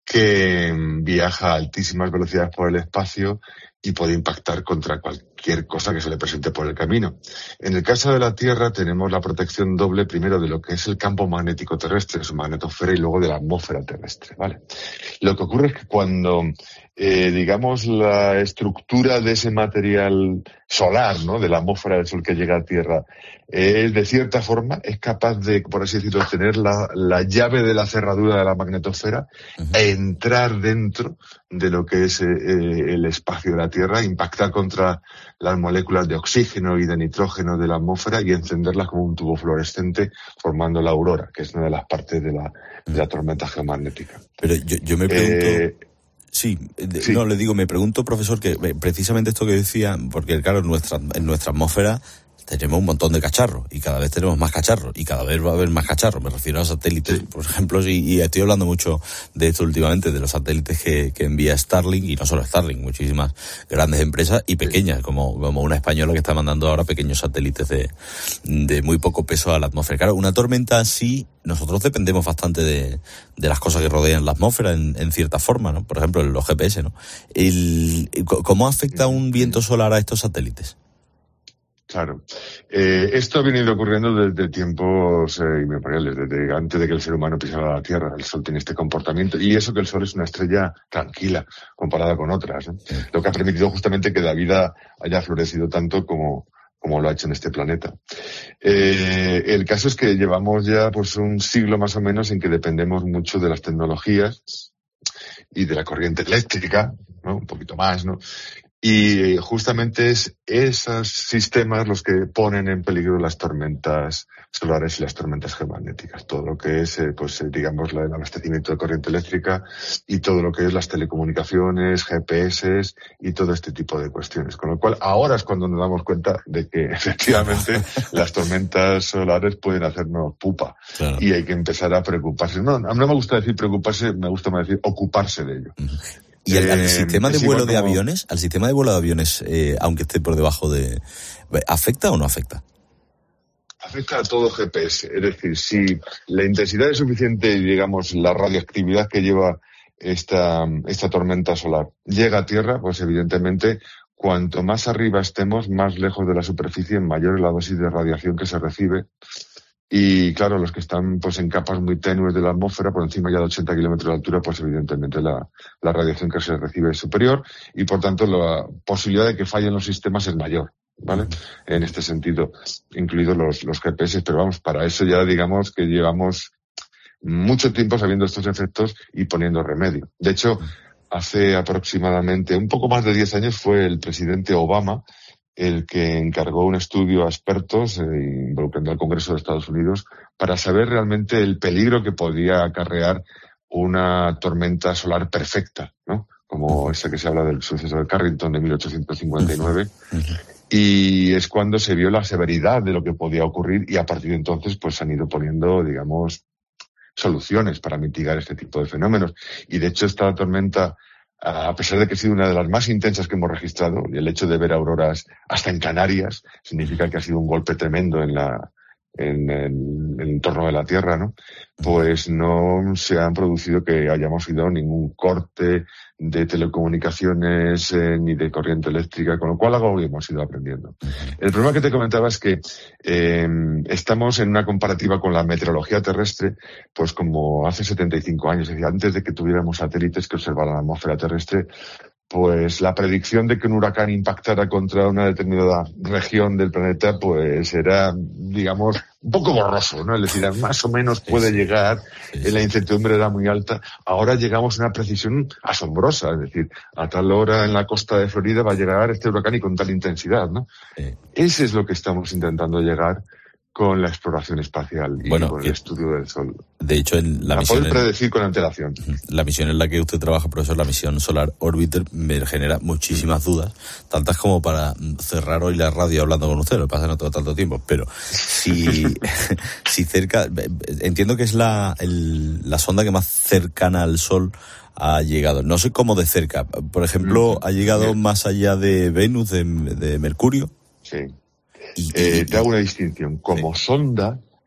que viaja a altísimas velocidades por el espacio y puede impactar contra cualquier cosa que se le presente por el camino. En el caso de la Tierra tenemos la protección doble, primero de lo que es el campo magnético terrestre, su magnetosfera, y luego de la atmósfera terrestre, ¿vale? Lo que ocurre es que cuando, digamos, la estructura de ese material solar, ¿no?, de la atmósfera del Sol que llega a Tierra, de cierta forma es capaz de, por así decirlo, tener la llave de la cerradura de la magnetosfera e entrar dentro de lo que es el espacio de la Tierra, impactar contra las moléculas de oxígeno y de nitrógeno de la atmósfera y encenderlas como un tubo fluorescente, formando la aurora, que es una de las partes de la tormenta geomagnética. Pero yo me pregunto... Sí, no, le digo, me pregunto, profesor, que precisamente esto que decía, porque claro, en nuestra atmósfera tenemos un montón de cacharros y cada vez tenemos más cacharros y cada vez va a haber más cacharros. Me refiero a satélites, por ejemplo, y estoy hablando mucho de esto últimamente, de los satélites que envía Starlink, y no solo Starlink, muchísimas grandes empresas y pequeñas, como una española que está mandando ahora pequeños satélites de muy poco peso a la atmósfera. Claro, una tormenta así, nosotros dependemos bastante de las cosas que rodean la atmósfera en cierta forma, ¿no? Por ejemplo, los GPS, ¿no? ¿Cómo afecta un viento solar a estos satélites? Claro. Esto ha venido ocurriendo desde tiempos inmemoriales, desde antes de que el ser humano pisara la Tierra. El Sol tiene este comportamiento, y eso que el Sol es una estrella tranquila comparada con otras, ¿no? Lo que ha permitido justamente que la vida haya florecido tanto como lo ha hecho en este planeta. El caso es que llevamos ya pues un siglo más o menos en que dependemos mucho de las tecnologías y de la corriente eléctrica, ¿no? Un poquito más, ¿no? Y justamente es esos sistemas los que ponen en peligro las tormentas solares y las tormentas geomagnéticas. Todo lo que es, digamos, el abastecimiento de corriente eléctrica y todo lo que es las telecomunicaciones, GPS y todo este tipo de cuestiones. Con lo cual, ahora es cuando nos damos cuenta de que efectivamente las tormentas solares pueden hacernos pupa. Claro. Y hay que empezar a preocuparse. No me gusta decir preocuparse, me gusta más decir ocuparse de ello. ¿Y al sistema de vuelo de aviones? ¿Al sistema de vuelo de aviones, aunque esté por debajo de... ¿afecta o no afecta? Afecta a todo GPS. Es decir, si la intensidad es suficiente y, digamos, la radioactividad que lleva esta tormenta solar llega a Tierra, pues evidentemente cuanto más arriba estemos, más lejos de la superficie, mayor es la dosis de radiación que se recibe. Y claro, los que están pues en capas muy tenues de la atmósfera, por encima ya de 80 kilómetros de altura, pues evidentemente la radiación que se recibe es superior y por tanto la posibilidad de que fallen los sistemas es mayor, ¿vale? En este sentido, incluidos los GPS, pero vamos, para eso ya digamos que llevamos mucho tiempo sabiendo estos efectos y poniendo remedio. De hecho, hace aproximadamente un poco más de 10 años fue el presidente Obama el que encargó un estudio a expertos, involucrando al Congreso de Estados Unidos, para saber realmente el peligro que podía acarrear una tormenta solar perfecta, ¿no? Como esa que se habla del suceso de Carrington de 1859. Y es cuando se vio la severidad de lo que podía ocurrir y a partir de entonces pues se han ido poniendo, digamos, soluciones para mitigar este tipo de fenómenos. Y de hecho esta tormenta, a pesar de que ha sido una de las más intensas que hemos registrado, y el hecho de ver auroras hasta en Canarias significa que ha sido un golpe tremendo en el entorno de la Tierra, ¿no? Pues no se han producido que hayamos oído ningún corte de telecomunicaciones ni de corriente eléctrica, con lo cual algo hemos ido aprendiendo. El problema que te comentaba es que estamos en una comparativa con la meteorología terrestre, pues como hace 75 años, es decir, antes de que tuviéramos satélites que observaran la atmósfera terrestre, pues la predicción de que un huracán impactara contra una determinada región del planeta, pues era, digamos, un poco borroso, ¿no? Es decir, más o menos puede llegar, la incertidumbre era muy alta. Ahora llegamos a una precisión asombrosa, es decir, a tal hora en la costa de Florida va a llegar este huracán y con tal intensidad, ¿no? Ese es lo que estamos intentando llegar con la exploración espacial y con el estudio del Sol. De hecho, en la misión... poder predecir con antelación. La misión en la que usted trabaja, profesor, la misión Solar Orbiter, me genera muchísimas dudas, tantas como para cerrar hoy la radio hablando con usted, lo que pasa no todo tanto tiempo, pero si cerca... Entiendo que es la sonda que más cercana al Sol ha llegado. No sé cómo de cerca. Por ejemplo, ¿ha llegado más allá de Venus, de Mercurio? Sí. Te hago una distinción. Como sonda,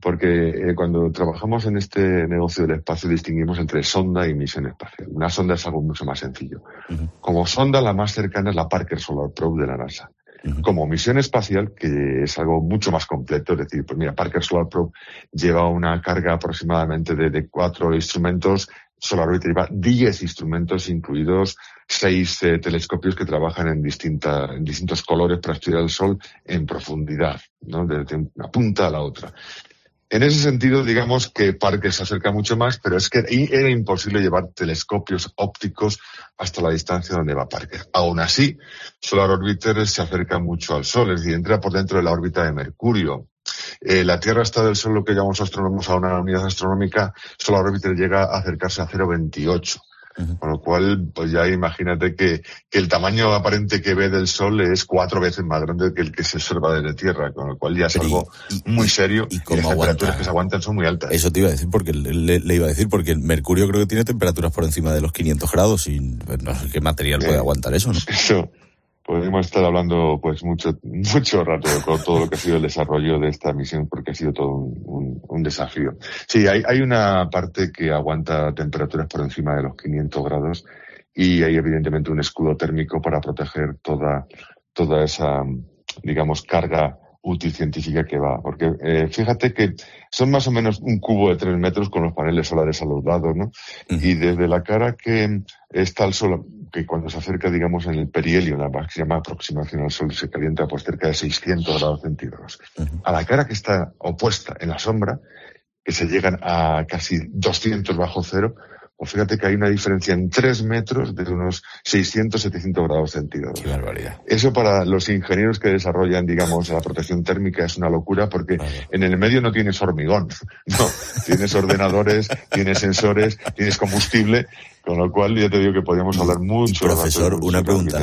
porque cuando trabajamos en este negocio del espacio distinguimos entre sonda y misión espacial. Una sonda es algo mucho más sencillo. Como sonda, la más cercana es la Parker Solar Probe de la NASA. Como misión espacial, que es algo mucho más completo, es decir, pues mira, Parker Solar Probe lleva una carga aproximadamente de 4 instrumentos, Solar Orbiter lleva 10 instrumentos, incluidos 6 telescopios que trabajan en distintos colores para estudiar el Sol en profundidad, ¿no? Desde una punta a la otra. En ese sentido, digamos que Parker se acerca mucho más, pero es que era imposible llevar telescopios ópticos hasta la distancia donde va Parker. Aún así, Solar Orbiter se acerca mucho al Sol, es decir, entra por dentro de la órbita de Mercurio. La Tierra está del Sol, lo que llamamos astrónomos a una unidad astronómica. Solar Orbiter llega a acercarse a 0,28. Con lo cual, pues ya imagínate que el tamaño aparente que ve del Sol es 4 veces más grande que el que se observa desde Tierra, con lo cual ya es algo muy serio y las temperaturas que se aguantan son muy altas. Eso te iba a decir, porque le iba a decir, porque el Mercurio creo que tiene temperaturas por encima de los 500 grados y no sé qué material puede aguantar eso, ¿no? Eso. Podemos estar hablando pues mucho rato con todo lo que ha sido el desarrollo de esta misión, porque ha sido todo un desafío. Sí, hay una parte que aguanta temperaturas por encima de los 500 grados y hay evidentemente un escudo térmico para proteger toda esa, digamos, carga útil científica que va. Porque fíjate que son más o menos un cubo de 3 metros con los paneles solares a los lados, ¿no? Y desde la cara que está el Sol, que cuando se acerca, digamos, en el perihelio, la máxima aproximación al Sol, se calienta pues cerca de 600 grados centígrados. A la cara que está opuesta en la sombra, que se llegan a casi 200 bajo cero, pues fíjate que hay una diferencia en 3 metros de unos 600, 700 grados centígrados. ¡Qué barbaridad! Eso para los ingenieros que desarrollan, digamos, la protección térmica es una locura, porque en el medio no tienes hormigón, no, tienes ordenadores, tienes sensores, tienes combustible, con lo cual ya te digo que podríamos hablar mucho. Profesor, una pregunta.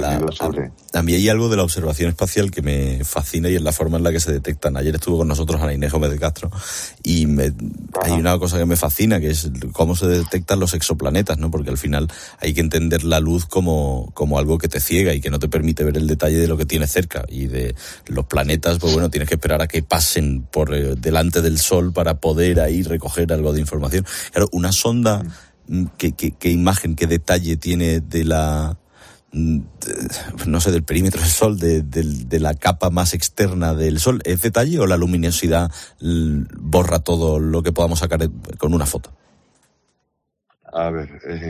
A mí hay algo de la observación espacial que me fascina y es la forma en la que se detectan. Ayer estuvo con nosotros Ana Inés Gómez de Castro y hay una cosa que me fascina, que es cómo se detectan los exoplanetas, ¿no? Porque al final hay que entender la luz como algo que te ciega y que no te permite ver el detalle de lo que tienes cerca. Y de los planetas, pues bueno, tienes que esperar a que pasen por delante del Sol para poder ahí recoger algo de información. Claro, una sonda... ¿Qué imagen, qué detalle tiene de la, no sé, del perímetro del Sol, de la capa más externa del Sol? ¿Es detalle o la luminosidad borra todo lo que podamos sacar con una foto? A ver,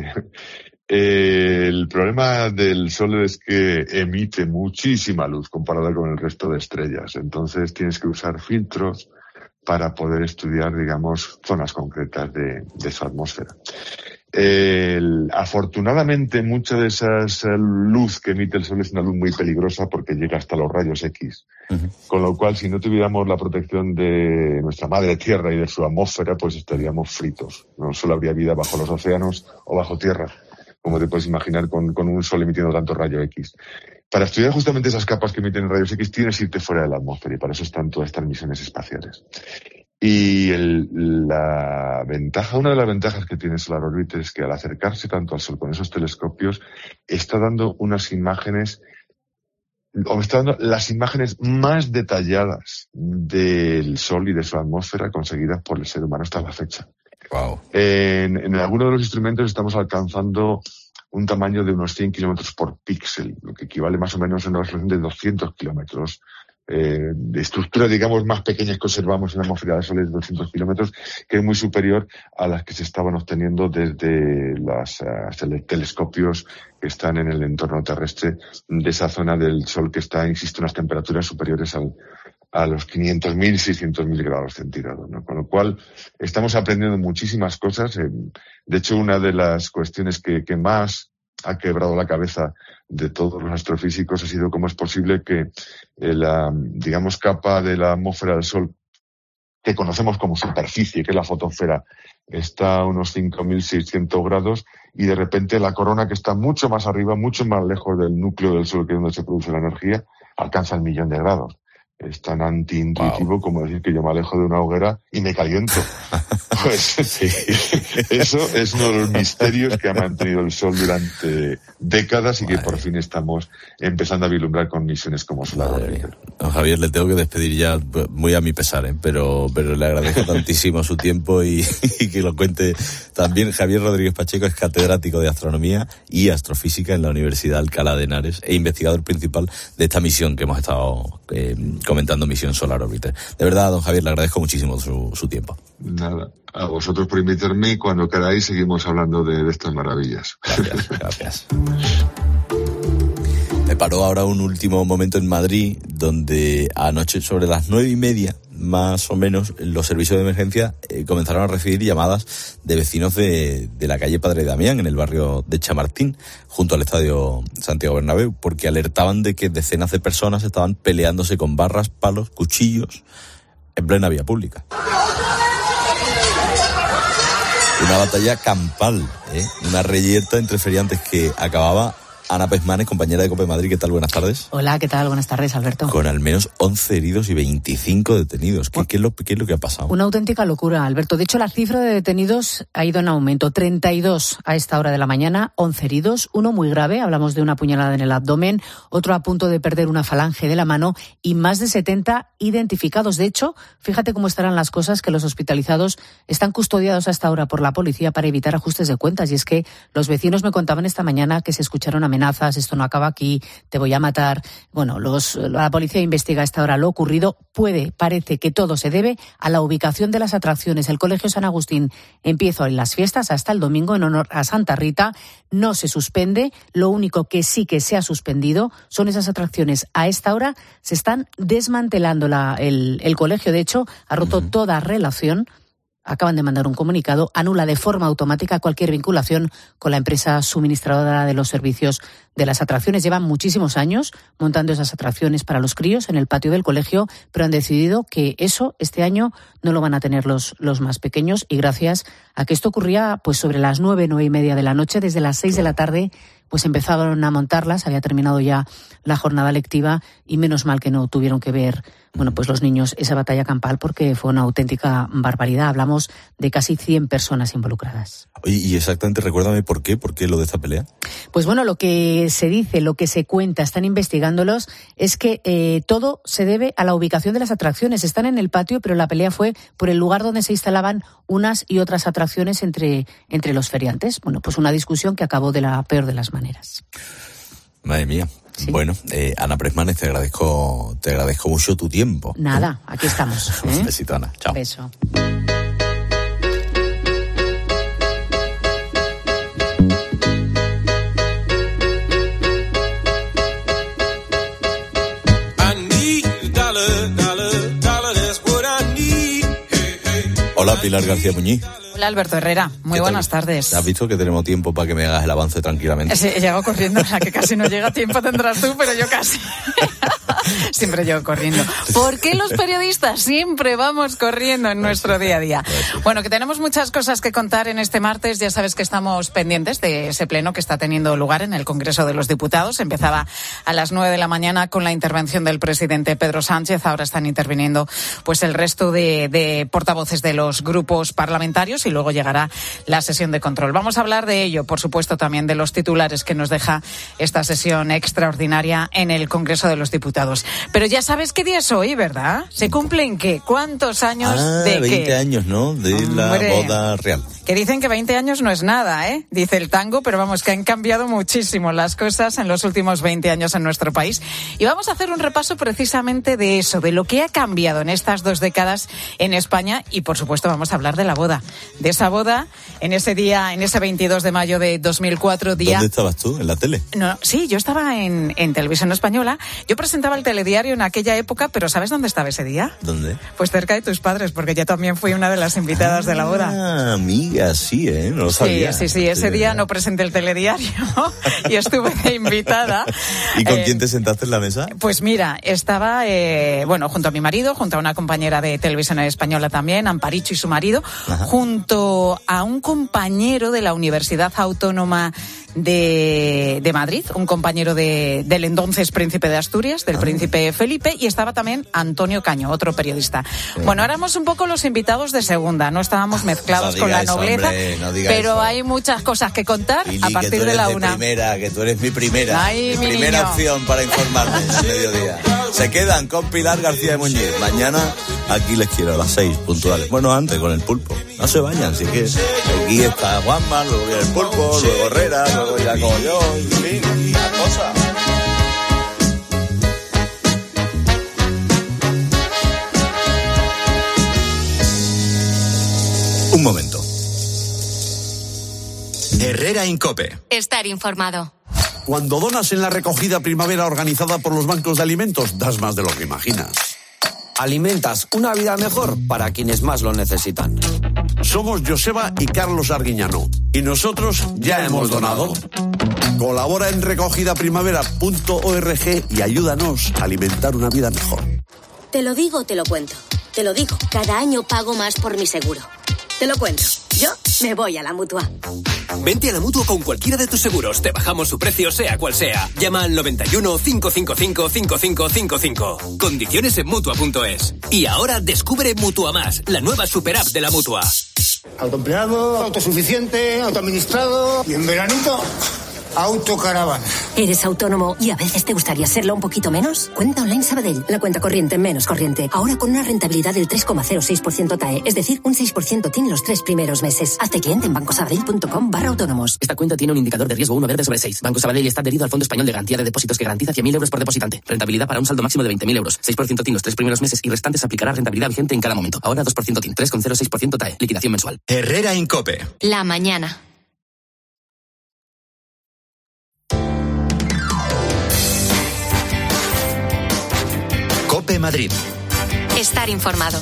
el problema del Sol es que emite muchísima luz comparada con el resto de estrellas. Entonces tienes que usar filtros para poder estudiar, digamos, zonas concretas de su atmósfera. Afortunadamente, mucha de esa luz que emite el Sol es una luz muy peligrosa porque llega hasta los rayos X. Con lo cual, si no tuviéramos la protección de nuestra madre Tierra y de su atmósfera, pues estaríamos fritos. No solo habría vida bajo los océanos o bajo tierra, como te puedes imaginar con un Sol emitiendo tanto rayo X. Para estudiar justamente esas capas que emiten rayos X tienes que irte fuera de la atmósfera y para eso están todas estas misiones espaciales. Y una de las ventajas que tiene Solar Orbiter es que al acercarse tanto al Sol con esos telescopios está dando unas imágenes, o está dando las imágenes más detalladas del Sol y de su atmósfera conseguidas por el ser humano hasta la fecha. Wow. En algunos de los instrumentos estamos alcanzando un tamaño de unos 100 kilómetros por píxel, lo que equivale más o menos a una resolución de 200 kilómetros. De estructuras, digamos, más pequeñas que observamos en la atmósfera del Sol es 200 kilómetros, que es muy superior a las que se estaban obteniendo desde los telescopios que están en el entorno terrestre de esa zona del Sol que está, insisto, en las temperaturas superiores a los 500.000, 600.000 grados centígrados, ¿no? Con lo cual, estamos aprendiendo muchísimas cosas. De hecho, una de las cuestiones que más ha quebrado la cabeza de todos los astrofísicos ha sido cómo es posible que la, digamos, capa de la atmósfera del Sol, que conocemos como superficie, que es la fotosfera, está a unos 5.600 grados y de repente la corona, que está mucho más arriba, mucho más lejos del núcleo del Sol, que es donde se produce la energía, alcanza el 1.000.000 de grados. Es tan antiintuitivo como decir que yo me alejo de una hoguera y me caliento. Pues sí. Eso es uno de los misterios que ha mantenido el Sol durante décadas y que por fin estamos empezando a vislumbrar con misiones como Solar. Don Javier, le tengo que despedir ya muy a mi pesar, pero le agradezco tantísimo su tiempo y que lo cuente también. Javier Rodríguez Pacheco es catedrático de astronomía y astrofísica en la Universidad de Alcalá de Henares e investigador principal de esta misión que hemos estado comentando, Misión Solar Orbiter. De verdad, don Javier, le agradezco muchísimo su tiempo. Nada, a vosotros por invitarme y cuando queráis seguimos hablando de estas maravillas. Gracias. Me paró ahora un último momento en Madrid, donde anoche sobre las 9:30, más o menos, los servicios de emergencia comenzaron a recibir llamadas de vecinos de la calle Padre Damián, en el barrio de Chamartín, junto al estadio Santiago Bernabéu, porque alertaban de que decenas de personas estaban peleándose con barras, palos, cuchillos, en plena vía pública. Una batalla campal, una reyerta entre feriantes que acababa. Ana Pezmanes, compañera de COPE Madrid, ¿qué tal? Buenas tardes. Hola, ¿qué tal? Buenas tardes, Alberto. Con al menos 11 heridos y 25 detenidos. ¿Qué es lo que ha pasado? Una auténtica locura, Alberto. De hecho, la cifra de detenidos ha ido en aumento. 32 a esta hora de la mañana, 11 heridos, uno muy grave, hablamos de una puñalada en el abdomen, otro a punto de perder una falange de la mano y más de 70 identificados. De hecho, fíjate cómo estarán las cosas, que los hospitalizados están custodiados hasta ahora por la policía para evitar ajustes de cuentas. Y es que los vecinos me contaban esta mañana que se escucharon amenazas, esto no acaba aquí, te voy a matar. Bueno, la policía investiga a esta hora lo ocurrido. Parece que todo se debe a la ubicación de las atracciones. El Colegio San Agustín empieza hoy las fiestas hasta el domingo en honor a Santa Rita. No se suspende. Lo único que sí que se ha suspendido son esas atracciones. A esta hora se están desmantelando el colegio. De hecho, ha roto toda relación. Acaban de mandar un comunicado, anula de forma automática cualquier vinculación con la empresa suministradora de los servicios de las atracciones. Llevan muchísimos años montando esas atracciones para los críos en el patio del colegio, pero han decidido que eso este año no lo van a tener los más pequeños, y gracias a que esto ocurría pues sobre las 9:30 de la noche, desde las 6 de la tarde pues empezaron a montarlas, había terminado ya la jornada lectiva y menos mal que no tuvieron que ver, pues los niños esa batalla campal, porque fue una auténtica barbaridad. Hablamos de casi 100 personas involucradas. Oye, y exactamente, recuérdame por qué lo de esta pelea. Pues bueno, lo que se dice, lo que se cuenta, están investigándolos, es que todo se debe a la ubicación de las atracciones. Están en el patio, pero la pelea fue por el lugar donde se instalaban unas y otras atracciones entre los feriantes. Bueno, pues una discusión que acabó de la peor de las maneras. Madre mía. Sí. Bueno, Ana Pezmanes, te agradezco mucho tu tiempo. Nada, aquí estamos. Un besito, Ana. Chao. Beso. Hola, Pilar García Muñiz. Hola, Alberto Herrera. Muy buenas tardes. ¿Has visto que tenemos tiempo para que me hagas el avance tranquilamente? Sí, llego corriendo, o sea que casi no llega tiempo tendrás tú, pero yo casi. Siempre llego corriendo. ¿Por qué los periodistas siempre vamos corriendo en nuestro día a día? Bueno, que tenemos muchas cosas que contar en este martes. Ya sabes que estamos pendientes de ese pleno que está teniendo lugar en el Congreso de los Diputados. Empezaba a las 9 de la mañana con la intervención del presidente Pedro Sánchez. Ahora están interviniendo pues el resto de portavoces de los grupos parlamentarios y luego llegará la sesión de control. Vamos a hablar de ello, por supuesto, también de los titulares que nos deja esta sesión extraordinaria en el Congreso de los Diputados. Pero ya sabes qué día es hoy, ¿verdad? ¿Se cumplen qué? ¿Cuántos años de 20 qué? Años, ¿no? De la boda real. Que dicen que 20 años no es nada, dice el tango, pero vamos, que han cambiado muchísimo las cosas en los últimos 20 años en nuestro país. Y vamos a hacer un repaso precisamente de eso, de lo que ha cambiado en estas 2 décadas en España. Y por supuesto vamos a hablar de la boda, de esa boda en ese día, en ese 22 de mayo de 2004. ¿Dónde estabas tú? ¿En la tele? No, sí, yo estaba en Televisión Española. Yo presentaba el telediario en aquella época, pero ¿sabes dónde estaba ese día? ¿Dónde? Pues cerca de tus padres, porque yo también fui una de las invitadas de la boda. Ah, amiga, sí, no lo sabía. Sí, ese día no presenté el telediario y estuve de invitada. ¿Y con quién te sentaste en la mesa? Pues mira, estaba, junto a mi marido, junto a una compañera de Televisión Española también, Amparicho y su marido, junto a un compañero de la Universidad Autónoma de Madrid, un compañero del entonces príncipe de Asturias, del príncipe Felipe, y estaba también Antonio Caño, otro periodista. Bueno, éramos un poco los invitados de segunda, no estábamos mezclados con la nobleza, hombre, pero eso. Hay muchas cosas que contar a partir de la una. Que tú eres mi primera, mi primera opción para informarme a mediodía. Se quedan con Pilar García de Muñiz. Mañana aquí les quiero a las 6 puntuales. Bueno, antes con el pulpo. No se vayan, si es que aquí está Juanma, luego viene el pulpo, luego Herrera, luego irá como yo, en fin, la cosa. Un momento. Herrera Incope. Estar informado. Cuando donas en la recogida primavera organizada por los bancos de alimentos, das más de lo que imaginas. Alimentas una vida mejor para quienes más lo necesitan. Somos Joseba y Carlos Arguiñano. Y nosotros ya hemos donado. Colabora en recogidaprimavera.org y ayúdanos a alimentar una vida mejor. Te lo digo, te lo cuento. Te lo digo, cada año pago más por mi seguro. Te lo cuento. Yo me voy a la Mutua. Vente a la Mutua con cualquiera de tus seguros. Te bajamos su precio, sea cual sea. Llama al 91 555 5555. Condiciones en Mutua.es. Y ahora descubre Mutua Más, la nueva super app de la Mutua. Autoempleado, autosuficiente, autoadministrado y en veranito, autocaravana. ¿Eres autónomo y a veces te gustaría serlo un poquito menos? Cuenta Online Sabadell, la cuenta corriente menos corriente. Ahora con una rentabilidad del 3,06% TAE, es decir, un 6% TIN los 3 primeros meses. Hazte cliente en bancosabadell.com/autónomos. Esta cuenta tiene un indicador de riesgo 1 verde sobre 6. Banco Sabadell está adherido al Fondo Español de Garantía de Depósitos que garantiza 100.000 euros por depositante. Rentabilidad para un saldo máximo de 20.000 euros. 6% TIN los 3 primeros meses y restantes aplicará rentabilidad vigente en cada momento. Ahora 2% TIN, 3,06% TAE. Liquidación mensual. Herrera Incope. La mañana. COPE Madrid. Estar informado.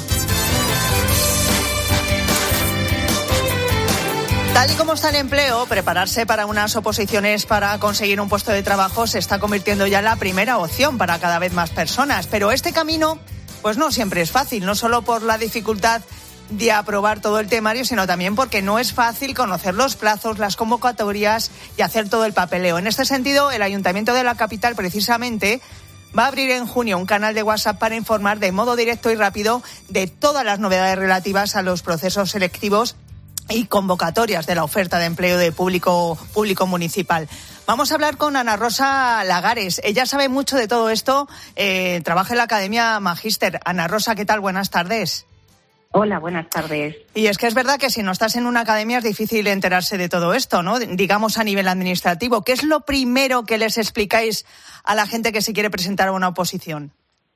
Tal y como está el empleo, prepararse para unas oposiciones para conseguir un puesto de trabajo se está convirtiendo ya en la primera opción para cada vez más personas. Pero este camino, pues no siempre es fácil, no solo por la dificultad de aprobar todo el temario, sino también porque no es fácil conocer los plazos, las convocatorias y hacer todo el papeleo. En este sentido, el Ayuntamiento de la capital, precisamente, va a abrir en junio un canal de WhatsApp para informar de modo directo y rápido de todas las novedades relativas a los procesos selectivos y convocatorias de la oferta de empleo de público municipal. Vamos a hablar con Ana Rosa Lagares. Ella sabe mucho de todo esto, trabaja en la Academia Magíster. Ana Rosa, ¿qué tal? Buenas tardes. Hola, buenas tardes. Y es que es verdad que si no estás en una academia es difícil enterarse de todo esto, ¿no? Digamos a nivel administrativo. ¿Qué es lo primero que les explicáis a la gente que se quiere presentar a una oposición?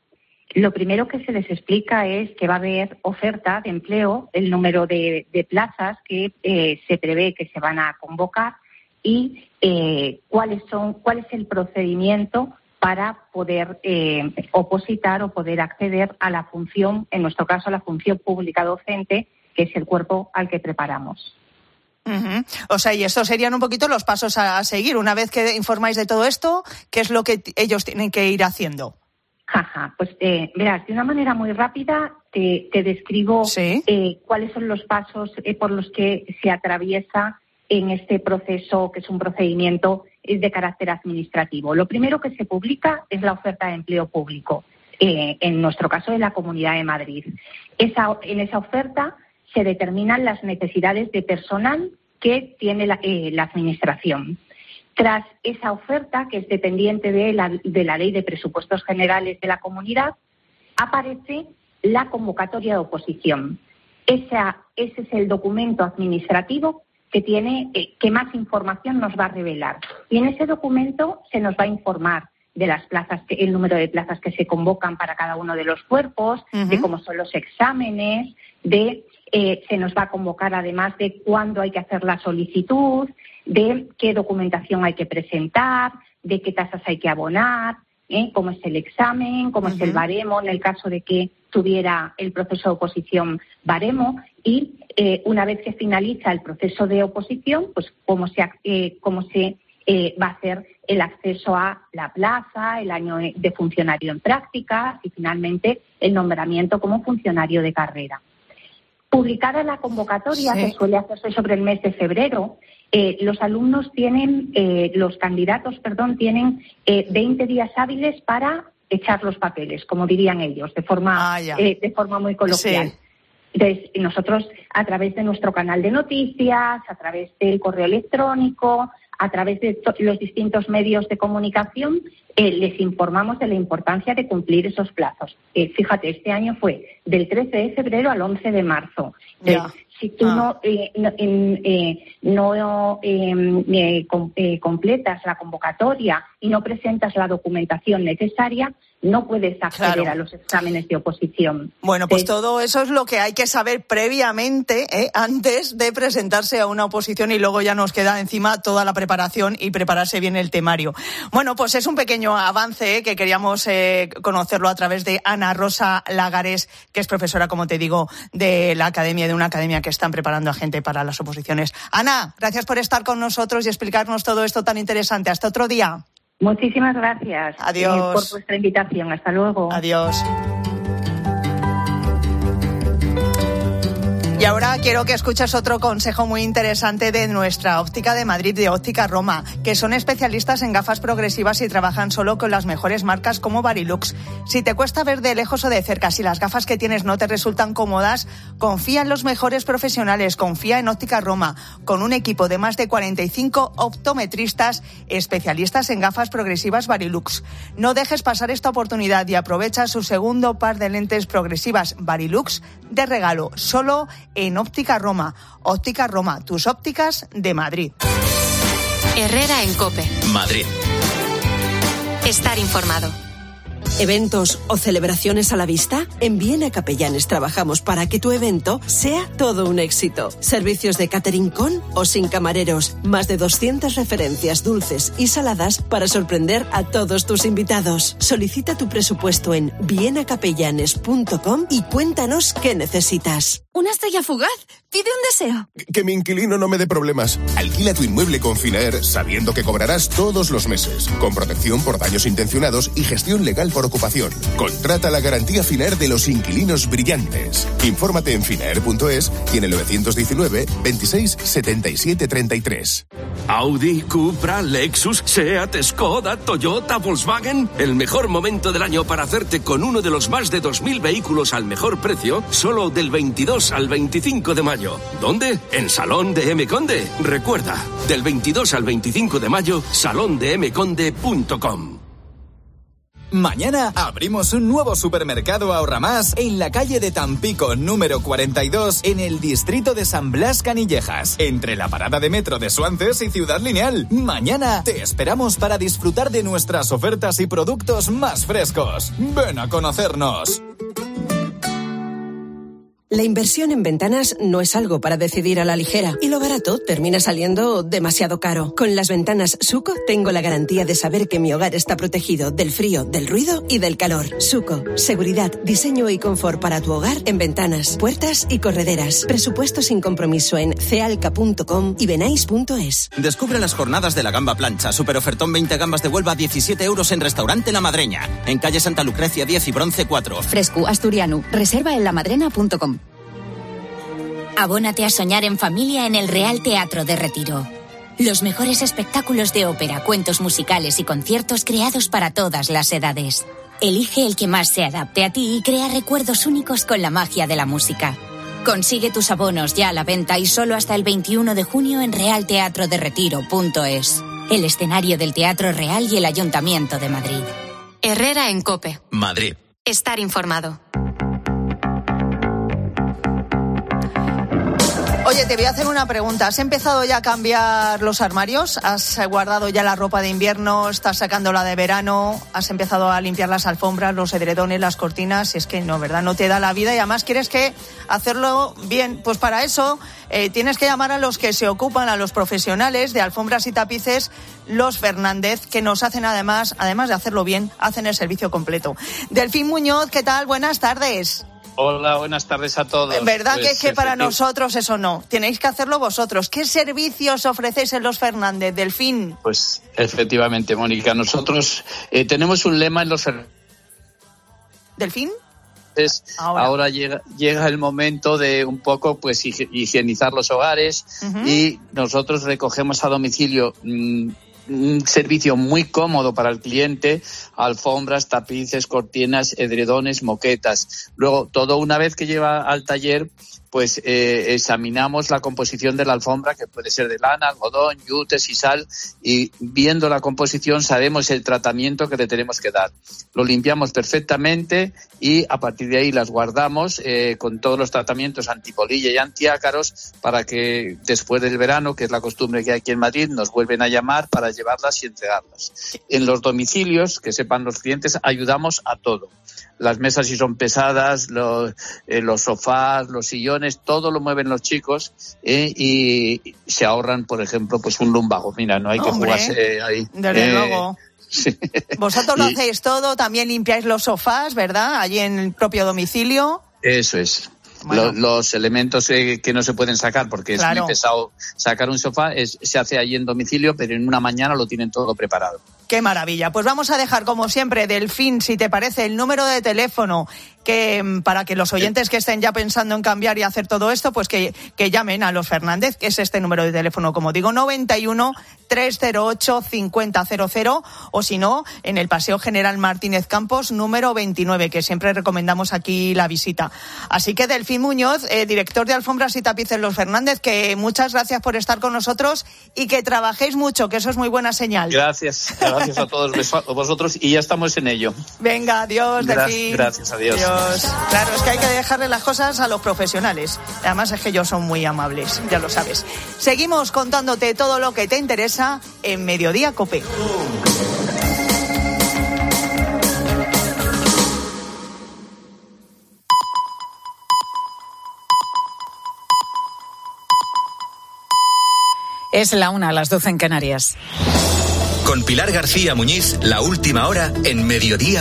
Lo primero que se les explica es que va a haber oferta de empleo, el número de plazas que se prevé que se van a convocar y cuál es el procedimiento para poder opositar o poder acceder a la función, en nuestro caso a la función pública docente, que es el cuerpo al que preparamos. Uh-huh. O sea, y estos serían un poquito los pasos a seguir. Una vez que informáis de todo esto, ¿qué es lo que ellos tienen que ir haciendo? Pues verás, de una manera muy rápida te describo cuáles son los pasos por los que se atraviesa en este proceso, que es un procedimiento de carácter administrativo. Lo primero que se publica es la oferta de empleo público, en nuestro caso de la Comunidad de Madrid. En esa oferta se determinan las necesidades de personal que tiene la Administración. Tras esa oferta, que es dependiente de la Ley de Presupuestos Generales de la Comunidad, aparece la convocatoria de oposición. Ese es el documento administrativo que más información nos va a revelar. Y en ese documento se nos va a informar de las plazas, el número de plazas que se convocan para cada uno de los cuerpos, de cómo son los exámenes, se nos va a convocar además de cuándo hay que hacer la solicitud, de qué documentación hay que presentar, de qué tasas hay que abonar, cómo es el examen, cómo es el baremo, en el caso de que tuviera el proceso de oposición baremo, y una vez que finaliza el proceso de oposición, pues cómo se va a hacer el acceso a la plaza, el año de funcionario en prácticas y finalmente el nombramiento como funcionario de carrera. Publicada la convocatoria, que suele hacerse sobre el mes de febrero, los alumnos los candidatos tienen 20 días hábiles para echar los papeles, como dirían ellos, de forma muy coloquial. Sí. Entonces, nosotros, a través de nuestro canal de noticias, a través del correo electrónico, a través de los distintos medios de comunicación, les informamos de la importancia de cumplir esos plazos. Fíjate, este año fue del 13 de febrero al 11 de marzo. Entonces, si tú no completas la convocatoria y no presentas la documentación necesaria, no puedes acceder a los exámenes de oposición. Bueno, pues todo eso es lo que hay que saber previamente, antes de presentarse a una oposición, y luego ya nos queda encima toda la preparación y prepararse bien el temario. Bueno, pues es un pequeño avance que queríamos conocerlo a través de Ana Rosa Lagares, que es profesora, como te digo, de una academia que están preparando a gente para las oposiciones. Ana, gracias por estar con nosotros y explicarnos todo esto tan interesante. Hasta otro día. Muchísimas gracias. Adiós. Por vuestra invitación. Hasta luego. Adiós. Y ahora quiero que escuches otro consejo muy interesante de nuestra óptica de Madrid, de Óptica Roma, que son especialistas en gafas progresivas y trabajan solo con las mejores marcas como Varilux. Si te cuesta ver de lejos o de cerca, si las gafas que tienes no te resultan cómodas, confía en los mejores profesionales, confía en Óptica Roma, con un equipo de más de 45 optometristas especialistas en gafas progresivas Varilux. No dejes pasar esta oportunidad y aprovecha su segundo par de lentes progresivas Varilux de regalo, solo en Óptica Roma. Óptica Roma, tus ópticas de Madrid. Herrera en COPE. Madrid. Estar informado. ¿Eventos o celebraciones a la vista? En Viena Capellanes trabajamos para que tu evento sea todo un éxito. Servicios de catering con o sin camareros. Más de 200 referencias dulces y saladas para sorprender a todos tus invitados. Solicita tu presupuesto en vienacapellanes.com y cuéntanos qué necesitas. ¿Una estrella fugaz? Pide un deseo. Que mi inquilino no me dé problemas. Alquila tu inmueble con Finaer sabiendo que cobrarás todos los meses. Con protección por daños intencionados y gestión legal por ocupación. Contrata la garantía Finaer de los inquilinos brillantes. Infórmate en finaer.es y en el 919 26 77 33. Audi, Cupra, Lexus, Seat, Skoda, Toyota, Volkswagen. El mejor momento del año para hacerte con uno de los más de 2.000 vehículos al mejor precio, solo del 22 al 25 de mayo. ¿Dónde? En Salón de M. Conde. Recuerda, del 22 al 25 de mayo, salondemconde.com. Mañana abrimos un nuevo supermercado Ahorra Más en la calle de Tampico número 42 en el distrito de San Blas Canillejas, entre la parada de metro de Suances y Ciudad Lineal. Mañana te esperamos para disfrutar de nuestras ofertas y productos más frescos. Ven a conocernos. La inversión en ventanas no es algo para decidir a la ligera y lo barato termina saliendo demasiado caro. Con las ventanas Suco tengo la garantía de saber que mi hogar está protegido del frío, del ruido y del calor. Suco, seguridad, diseño y confort para tu hogar en ventanas, puertas y correderas. Presupuesto sin compromiso en cealca.com y benais.es. Descubre las jornadas de la gamba plancha. Super ofertón 20 gambas de Huelva, 17 euros en Restaurante La Madreña. En calle Santa Lucrecia 10 y Bronce 4. Fresco Asturiano. Reserva en lamadrena.com. Abónate a soñar en familia en el Real Teatro de Retiro. Los mejores espectáculos de ópera, cuentos musicales y conciertos creados para todas las edades. Elige el que más se adapte a ti y crea recuerdos únicos con la magia de la música. Consigue tus abonos ya a la venta y solo hasta el 21 de junio en realteatroderetiro.es. El escenario del Teatro Real y el Ayuntamiento de Madrid. Herrera en COPE. Madrid. Estar informado. Oye, te voy a hacer una pregunta. ¿Has empezado ya a cambiar los armarios? ¿Has guardado ya la ropa de invierno? ¿Estás sacando la de verano? ¿Has empezado a limpiar las alfombras, los edredones, las cortinas? Es que no, ¿verdad? No te da la vida y además quieres que hacerlo bien. Pues para eso tienes que llamar a los que se ocupan, a los profesionales de alfombras y tapices, los Fernández, que nos hacen además de hacerlo bien, hacen el servicio completo. Delfín Muñoz, ¿qué tal? Buenas tardes. Hola, buenas tardes a todos. ¿Verdad pues, que para nosotros eso no? Tenéis que hacerlo vosotros. ¿Qué servicios ofrecéis en los Fernández, Delfín? Pues efectivamente, Mónica, nosotros tenemos un lema en los... ¿Delfín? Entonces, ahora llega el momento de un poco pues higienizar los hogares y nosotros recogemos a domicilio un servicio muy cómodo para el cliente, alfombras, tapices, cortinas, edredones, moquetas. Luego, todo una vez que lleva al taller, pues examinamos la composición de la alfombra, que puede ser de lana, algodón, yute, sisal, y viendo la composición sabemos el tratamiento que le tenemos que dar. Lo limpiamos perfectamente y a partir de ahí las guardamos con todos los tratamientos antipolilla y antiácaros para que después del verano, que es la costumbre que hay aquí en Madrid, nos vuelven a llamar para llevarlas y entregarlas. En los domicilios, que sepan los clientes, ayudamos a todo. Las mesas si son pesadas, los sofás, los sillones, todo lo mueven los chicos y se ahorran, por ejemplo, pues un lumbago. Mira, no hay que jugarse ahí. Desde luego. Sí. Vosotros lo hacéis todo, también limpiáis los sofás, ¿verdad? Allí en el propio domicilio. Eso es. Bueno. Los elementos que no se pueden sacar porque es muy pesado sacar un sofá se hace allí en domicilio, pero en una mañana lo tienen todo preparado. ¡Qué maravilla! Pues vamos a dejar, como siempre, Delfín, si te parece, el número de teléfono que para que los oyentes que estén ya pensando en cambiar y hacer todo esto, pues que llamen a los Fernández, que es este número de teléfono, como digo, 91-308-5000, o si no, en el Paseo General Martínez Campos, número 29, que siempre recomendamos aquí la visita. Así que Delfín Muñoz, director de Alfombras y Tapices Los Fernández, que muchas gracias por estar con nosotros y que trabajéis mucho, que eso es muy buena señal. Gracias a todos vosotros y ya estamos en ello. Venga, adiós, Delfín. Gracias, adiós. Claro, es que hay que dejarle las cosas a los profesionales. Además es que ellos son muy amables, ya lo sabes. Seguimos contándote todo lo que te interesa en Mediodía COPE. Es la 1, a las 12 en Canarias. Con Pilar García Muñiz, la última hora en Mediodía.